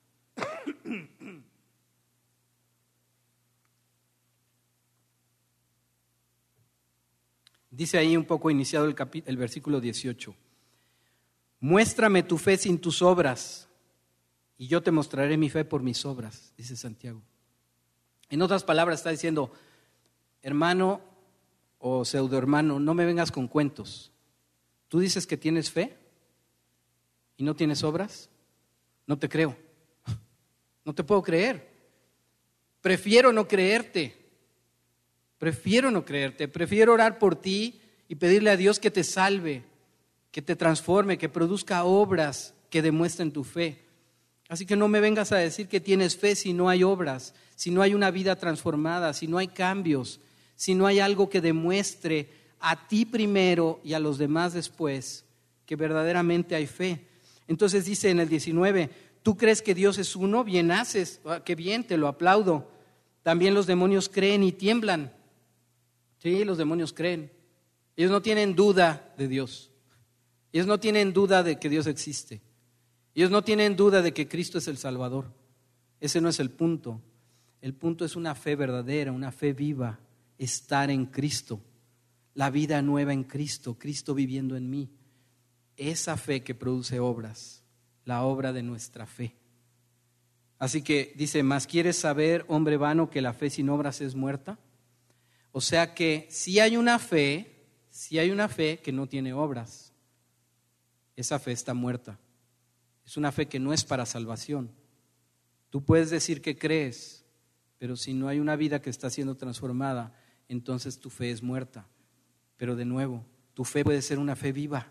Dice ahí un poco iniciado el, capi- el versículo dieciocho. Muéstrame tu fe sin tus obras y yo te mostraré mi fe por mis obras, dice Santiago. En otras palabras está diciendo, hermano o pseudo hermano, no me vengas con cuentos. ¿Tú dices que tienes fe y no tienes obras? No te creo. No te puedo creer. Prefiero no creerte. Prefiero no creerte. Prefiero orar por ti y pedirle a Dios que te salve, que te transforme, que produzca obras que demuestren tu fe. Así que no me vengas a decir que tienes fe si no hay obras, si no hay una vida transformada, si no hay cambios, si no hay algo que demuestre a ti primero y a los demás después que verdaderamente hay fe. Entonces dice en el diecinueve, ¿tú crees que Dios es uno? Bien haces, qué bien, te lo aplaudo. También los demonios creen y tiemblan. Sí, los demonios creen. Ellos no tienen duda de Dios. Ellos no tienen duda de que Dios existe. Ellos no tienen duda de que Cristo es el Salvador. Ese no es el punto. El punto es una fe verdadera, una fe viva, estar en Cristo, la vida nueva en Cristo, Cristo viviendo en mí. Esa fe que produce obras, la obra de nuestra fe. Así que dice, ¿más quieres saber, hombre vano, que la fe sin obras es muerta? O sea que si hay una fe, si hay una fe que no tiene obras, esa fe está muerta. Es una fe que no es para salvación. Tú puedes decir que crees, pero si no hay una vida que está siendo transformada, entonces tu fe es muerta. Pero de nuevo, tu fe puede ser una fe viva.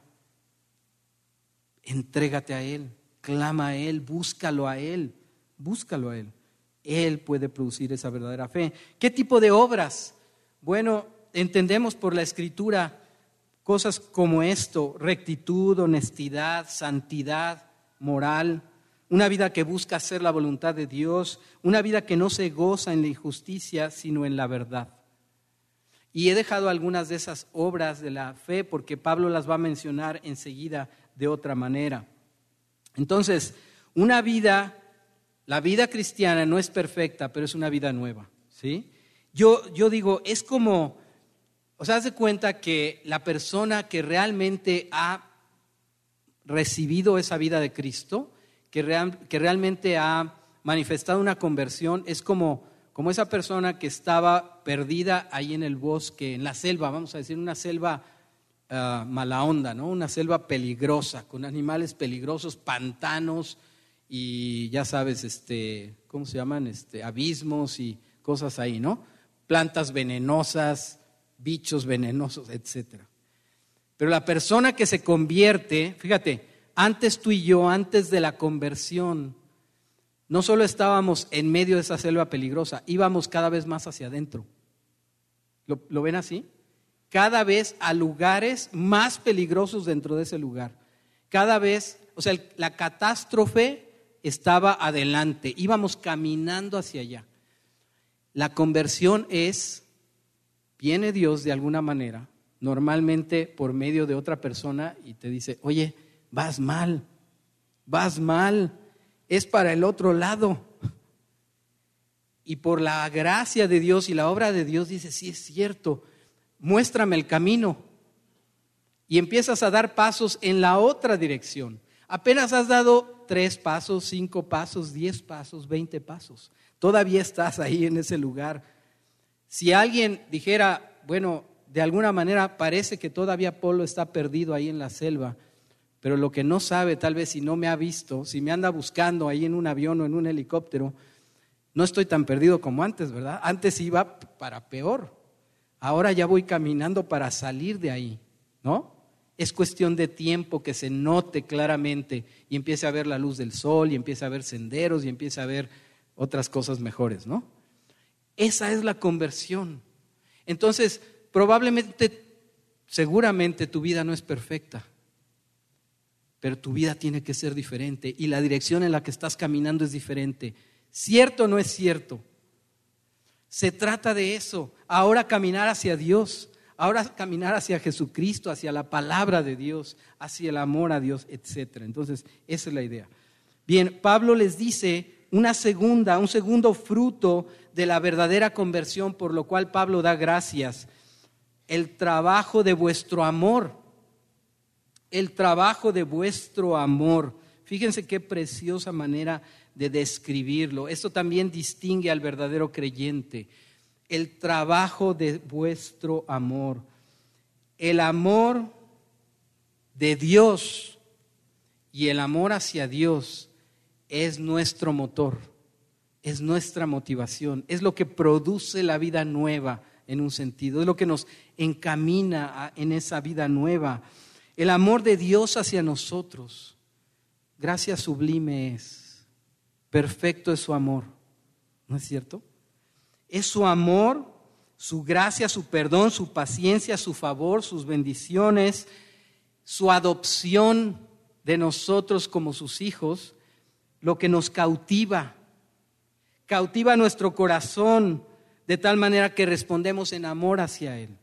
Entrégate a Él, clama a Él, búscalo a Él, búscalo a Él. Él puede producir esa verdadera fe. ¿Qué tipo de obras? Bueno, entendemos por la Escritura cosas como esto: rectitud, honestidad, santidad, moral, una vida que busca hacer la voluntad de Dios, una vida que no se goza en la injusticia, sino en la verdad. Y he dejado algunas de esas obras de la fe porque Pablo las va a mencionar enseguida de otra manera. Entonces, una vida, la vida cristiana no es perfecta, pero es una vida nueva, ¿sí? Yo, yo digo, es como, o sea, haz de cuenta que la persona que realmente ha recibido esa vida de Cristo, que, real, que realmente ha manifestado una conversión, es como, como esa persona que estaba perdida ahí en el bosque, en la selva, vamos a decir, una selva uh, mala onda, ¿no? Una selva peligrosa, con animales peligrosos, pantanos y ya sabes, este, ¿cómo se llaman? Este, abismos y cosas ahí, ¿no? Plantas venenosas, bichos venenosos, etcétera. Pero la persona que se convierte, fíjate, antes tú y yo, antes de la conversión, no solo estábamos en medio de esa selva peligrosa, íbamos cada vez más hacia adentro. ¿Lo, lo ven así? Cada vez a lugares más peligrosos dentro de ese lugar. Cada vez, o sea, la catástrofe estaba adelante, íbamos caminando hacia allá. La conversión es, viene Dios de alguna manera, normalmente por medio de otra persona y te dice, oye, vas mal, vas mal, es para el otro lado. Y por la gracia de Dios y la obra de Dios dice, sí es cierto, muéstrame el camino. Y empiezas a dar pasos en la otra dirección. Apenas has dado tres pasos, cinco pasos, diez pasos, veinte pasos. Todavía estás ahí en ese lugar. Si alguien dijera, bueno, de alguna manera parece que todavía Polo está perdido ahí en la selva, pero lo que no sabe, tal vez si no me ha visto, si me anda buscando ahí en un avión o en un helicóptero, no estoy tan perdido como antes, ¿verdad? Antes iba para peor. Ahora ya voy caminando para salir de ahí, ¿no? Es cuestión de tiempo que se note claramente y empiece a ver la luz del sol y empiece a ver senderos y empiece a ver otras cosas mejores, ¿no? Esa es la conversión. Entonces, probablemente, seguramente tu vida no es perfecta, pero tu vida tiene que ser diferente y la dirección en la que estás caminando es diferente. ¿Cierto o no es cierto? Se trata de eso. Ahora caminar hacia Dios. Ahora caminar hacia Jesucristo, hacia la palabra de Dios, hacia el amor a Dios, etcétera. Entonces, esa es la idea. Bien, Pablo les dice una segunda, un segundo fruto de la verdadera conversión, por lo cual Pablo da gracias. El trabajo de vuestro amor. El trabajo de vuestro amor. Fíjense qué preciosa manera de describirlo. Esto también distingue al verdadero creyente. El trabajo de vuestro amor. El amor de Dios y el amor hacia Dios es nuestro motor, es nuestra motivación, es lo que produce la vida nueva en un sentido, es lo que nos encamina a, en esa vida nueva. El amor de Dios hacia nosotros, gracia sublime es, perfecto es su amor, ¿no es cierto? Es su amor, su gracia, su perdón, su paciencia, su favor, sus bendiciones, su adopción de nosotros como sus hijos, lo que nos cautiva, cautiva nuestro corazón de tal manera que respondemos en amor hacia Él.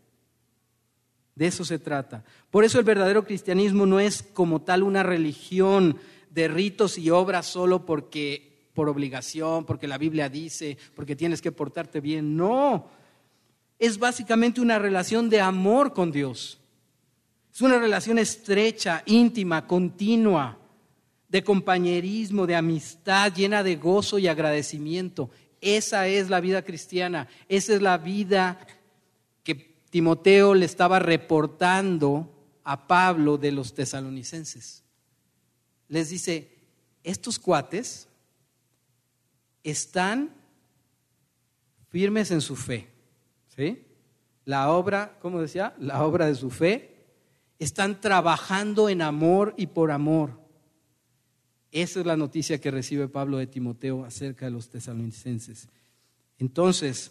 De eso se trata. Por eso el verdadero cristianismo no es como tal una religión de ritos y obras solo porque por obligación, porque la Biblia dice, porque tienes que portarte bien. No, es básicamente una relación de amor con Dios. Es una relación estrecha, íntima, continua, de compañerismo, de amistad, llena de gozo y agradecimiento. Esa es la vida cristiana, esa es la vida que Timoteo le estaba reportando a Pablo de los tesalonicenses. Les dice, estos cuates están firmes en su fe, ¿sí? La obra, ¿cómo decía? La obra de su fe. Están trabajando en amor y por amor. Esa es la noticia que recibe Pablo de Timoteo acerca de los tesalonicenses. Entonces,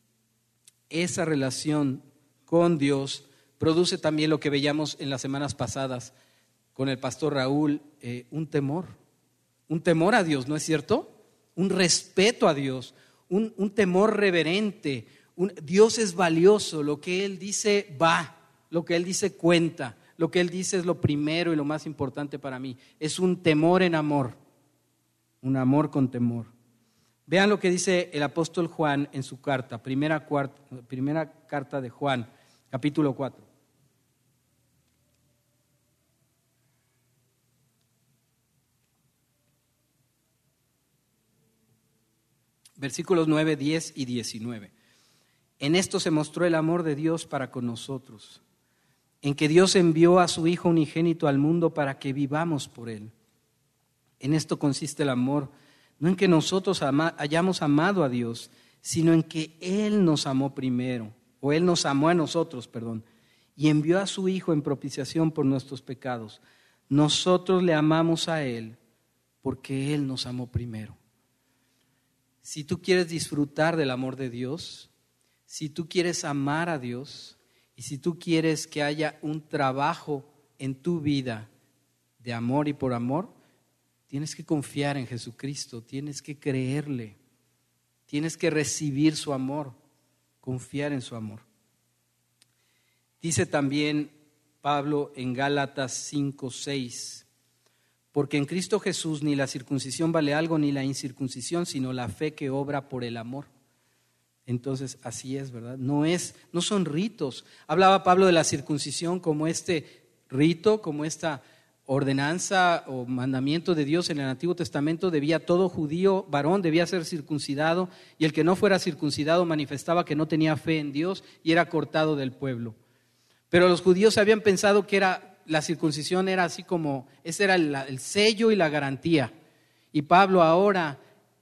esa relación con Dios produce también lo que veíamos en las semanas pasadas con el pastor Raúl, eh, un temor, un temor a Dios, ¿no es cierto? Un respeto a Dios, un, un temor reverente. Un, Dios es valioso, lo que Él dice va, lo que Él dice cuenta, lo que Él dice es lo primero y lo más importante para mí. Es un temor en amor, un amor con temor. Vean lo que dice el apóstol Juan en su carta, primera, cuarta, primera carta de Juan, capítulo cuatro. Versículos nueve, diez y diecinueve. En esto se mostró el amor de Dios para con nosotros, en que Dios envió a su Hijo unigénito al mundo para que vivamos por Él. En esto consiste el amor, no en que nosotros ama, hayamos amado a Dios, sino en que Él nos amó primero, o Él nos amó a nosotros, perdón, y envió a su Hijo en propiciación por nuestros pecados. Nosotros le amamos a Él porque Él nos amó primero. Si tú quieres disfrutar del amor de Dios, si tú quieres amar a Dios y si tú quieres que haya un trabajo en tu vida de amor y por amor, Tienes que confiar en Jesucristo, tienes que creerle, tienes que recibir su amor, confiar en su amor. Dice también Pablo en Gálatas cinco seis, porque en Cristo Jesús ni la circuncisión vale algo ni la incircuncisión, sino la fe que obra por el amor. Entonces así es, ¿verdad? No es, no son ritos. Hablaba Pablo de la circuncisión como este rito, como esta ordenanza o mandamiento de Dios en el Antiguo Testamento. Debía todo judío varón debía ser circuncidado, y el que no fuera circuncidado manifestaba que no tenía fe en Dios y era cortado del pueblo. Pero los judíos habían pensado que era, la circuncisión era así como, ese era el, el sello y la garantía. Y Pablo ahora,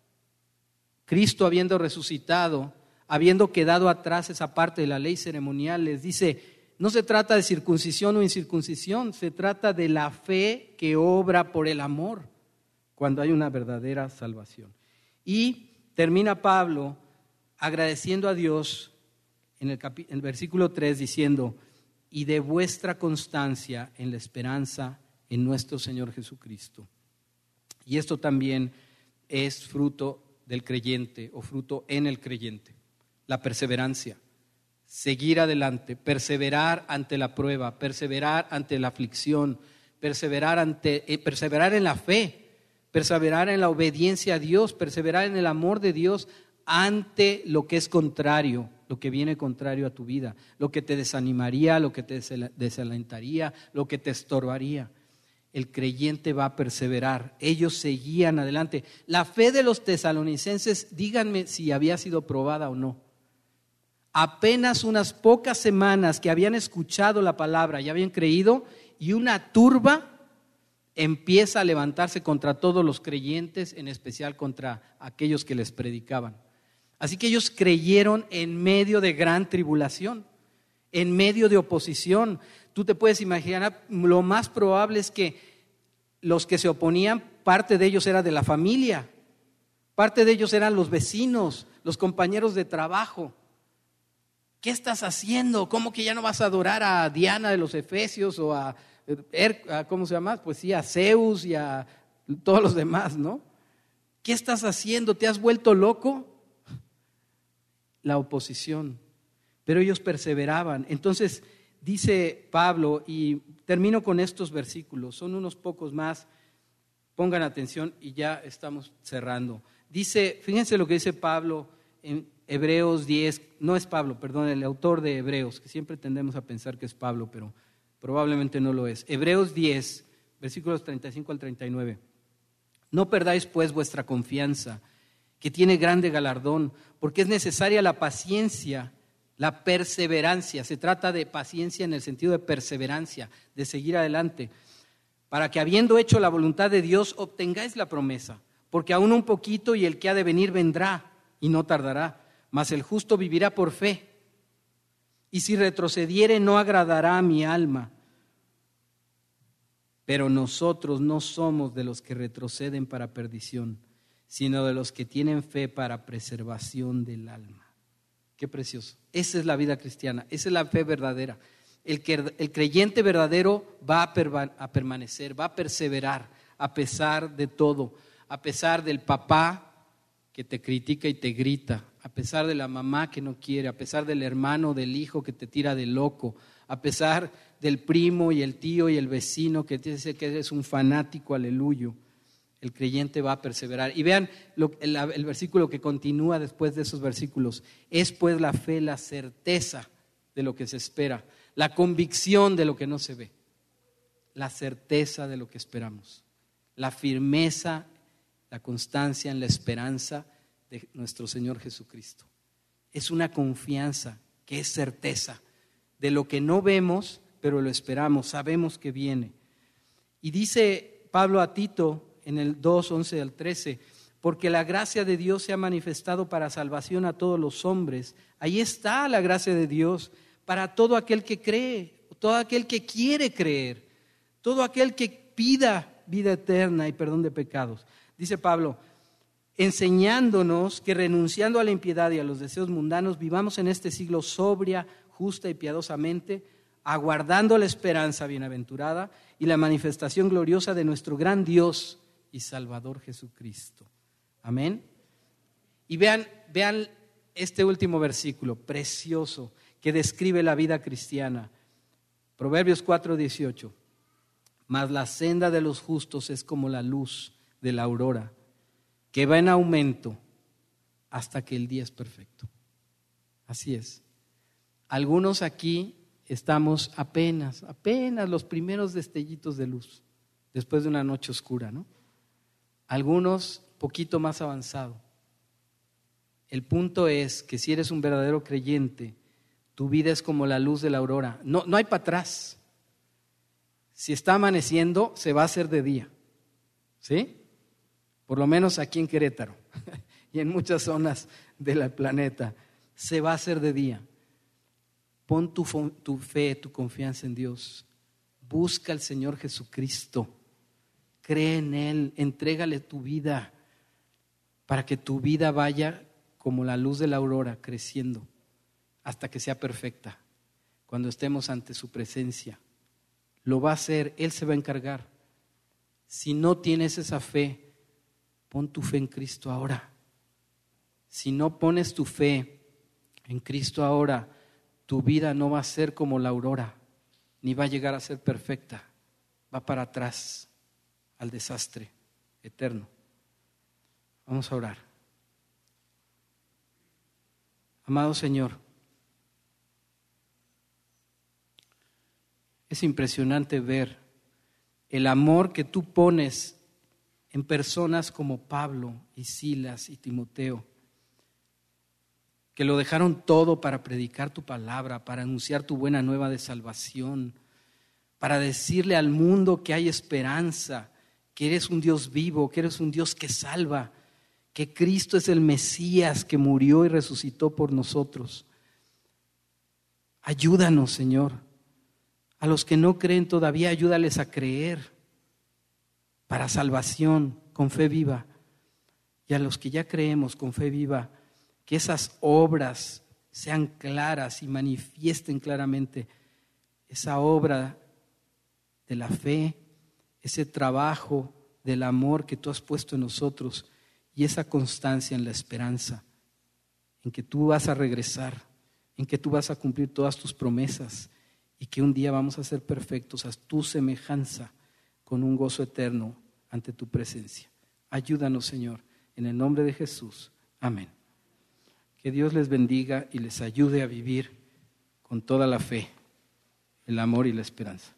Cristo habiendo resucitado, habiendo quedado atrás esa parte de la ley ceremonial, les dice, no se trata de circuncisión o incircuncisión, se trata de la fe que obra por el amor, cuando hay una verdadera salvación. Y termina Pablo agradeciendo a Dios en el, capi- en el versículo tres diciendo, y de vuestra constancia en la esperanza en nuestro Señor Jesucristo. Y esto también es fruto del creyente o fruto en el creyente, la perseverancia. Seguir adelante, perseverar ante la prueba, perseverar ante la aflicción, perseverar, ante, eh, perseverar en la fe, perseverar en la obediencia a Dios, perseverar en el amor de Dios ante lo que es contrario, lo que viene contrario a tu vida, lo que te desanimaría, lo que te desalentaría, lo que te estorbaría. El creyente va a perseverar, ellos seguían adelante. La fe de los tesalonicenses, díganme si había sido probada o no. Apenas unas pocas semanas que habían escuchado la palabra y habían creído, y una turba empieza a levantarse contra todos los creyentes, en especial contra aquellos que les predicaban. Así que ellos creyeron en medio de gran tribulación, en medio de oposición. Tú te puedes imaginar, lo más probable es que los que se oponían, parte de ellos era de la familia, parte de ellos eran los vecinos, los compañeros de trabajo. ¿Qué estás haciendo? ¿Cómo que ya no vas a adorar a Diana de los Efesios o a, a ¿cómo se llama? Pues sí, a Zeus y a todos los demás, ¿no? ¿Qué estás haciendo? ¿Te has vuelto loco? La oposición, pero ellos perseveraban. Entonces dice Pablo, y termino con estos versículos, son unos pocos más, pongan atención y ya estamos cerrando. Dice, fíjense lo que dice Pablo en Hebreos diez, no es Pablo, perdón, el autor de Hebreos, que siempre tendemos a pensar que es Pablo, pero probablemente no lo es. Hebreos diez, versículos treinta y cinco al treinta y nueve. No perdáis pues vuestra confianza, que tiene grande galardón, porque es necesaria la paciencia, la perseverancia. Se trata de paciencia en el sentido de perseverancia, de seguir adelante, para que habiendo hecho la voluntad de Dios obtengáis la promesa, porque aún un poquito y el que ha de venir vendrá y no tardará, mas el justo vivirá por fe. Y si retrocediere no agradará a mi alma. Pero nosotros no somos de los que retroceden para perdición, sino de los que tienen fe para preservación del alma. Qué precioso. Esa es la vida cristiana, esa es la fe verdadera. El, que, el creyente verdadero va a, perva, a permanecer, va a perseverar a pesar de todo, a pesar del papá que te critica y te grita, a pesar de la mamá que no quiere, a pesar del hermano, del hijo que te tira de loco, a pesar del primo y el tío y el vecino que te dice que eres un fanático, aleluya. El creyente va a perseverar. Y vean lo, el, el versículo que continúa después de esos versículos. Es pues la fe la certeza de lo que se espera, la convicción de lo que no se ve, la certeza de lo que esperamos, la firmeza, la constancia en la esperanza de nuestro Señor Jesucristo. Es una confianza que es certeza de lo que no vemos, pero lo esperamos, sabemos que viene. Y dice Pablo a Tito en el dos, once al trece, porque la gracia de Dios se ha manifestado para salvación a todos los hombres. Ahí está la gracia de Dios para todo aquel que cree, todo aquel que quiere creer, todo aquel que pida vida eterna y perdón de pecados. Dice Pablo, enseñándonos que renunciando a la impiedad y a los deseos mundanos, vivamos en este siglo sobria, justa y piadosamente, aguardando la esperanza bienaventurada y la manifestación gloriosa de nuestro gran Dios y Salvador Jesucristo. Amén. Y vean, vean este último versículo precioso que describe la vida cristiana. Proverbios cuatro dieciocho. Mas la senda de los justos es como la luz de la aurora, que va en aumento hasta que el día es perfecto. Así es. Algunos aquí estamos apenas, apenas los primeros destellitos de luz, después de una noche oscura, ¿no? Algunos poquito más avanzado. El punto es que si eres un verdadero creyente, tu vida es como la luz de la aurora. No, no hay para atrás. Si está amaneciendo, se va a hacer de día. ¿Sí? Por lo menos aquí en Querétaro y en muchas zonas del planeta, se va a hacer de día. Pon tu, tu fe, tu confianza en Dios. Busca al Señor Jesucristo. Cree en Él, entrégale tu vida para que tu vida vaya como la luz de la aurora, creciendo hasta que sea perfecta. Cuando estemos ante su presencia, lo va a hacer, Él se va a encargar. Si no tienes esa fe, pon tu fe en Cristo ahora. Si no pones tu fe en Cristo ahora, tu vida no va a ser como la aurora, ni va a llegar a ser perfecta. Va para atrás al desastre eterno. Vamos a orar. Amado Señor, es impresionante ver el amor que tú pones en personas como Pablo y Silas y Timoteo, que lo dejaron todo para predicar tu palabra, para anunciar tu buena nueva de salvación, para decirle al mundo que hay esperanza, que eres un Dios vivo, que eres un Dios que salva, que Cristo es el Mesías que murió y resucitó por nosotros. Ayúdanos, Señor. A los que no creen todavía, ayúdales a creer para salvación con fe viva. Y a los que ya creemos con fe viva, que esas obras sean claras y manifiesten claramente esa obra de la fe, ese trabajo del amor que tú has puesto en nosotros y esa constancia en la esperanza, en que tú vas a regresar, en que tú vas a cumplir todas tus promesas y que un día vamos a ser perfectos a tu semejanza con un gozo eterno ante tu presencia. Ayúdanos, Señor, en el nombre de Jesús. Amén. Que Dios les bendiga y les ayude a vivir con toda la fe, el amor y la esperanza.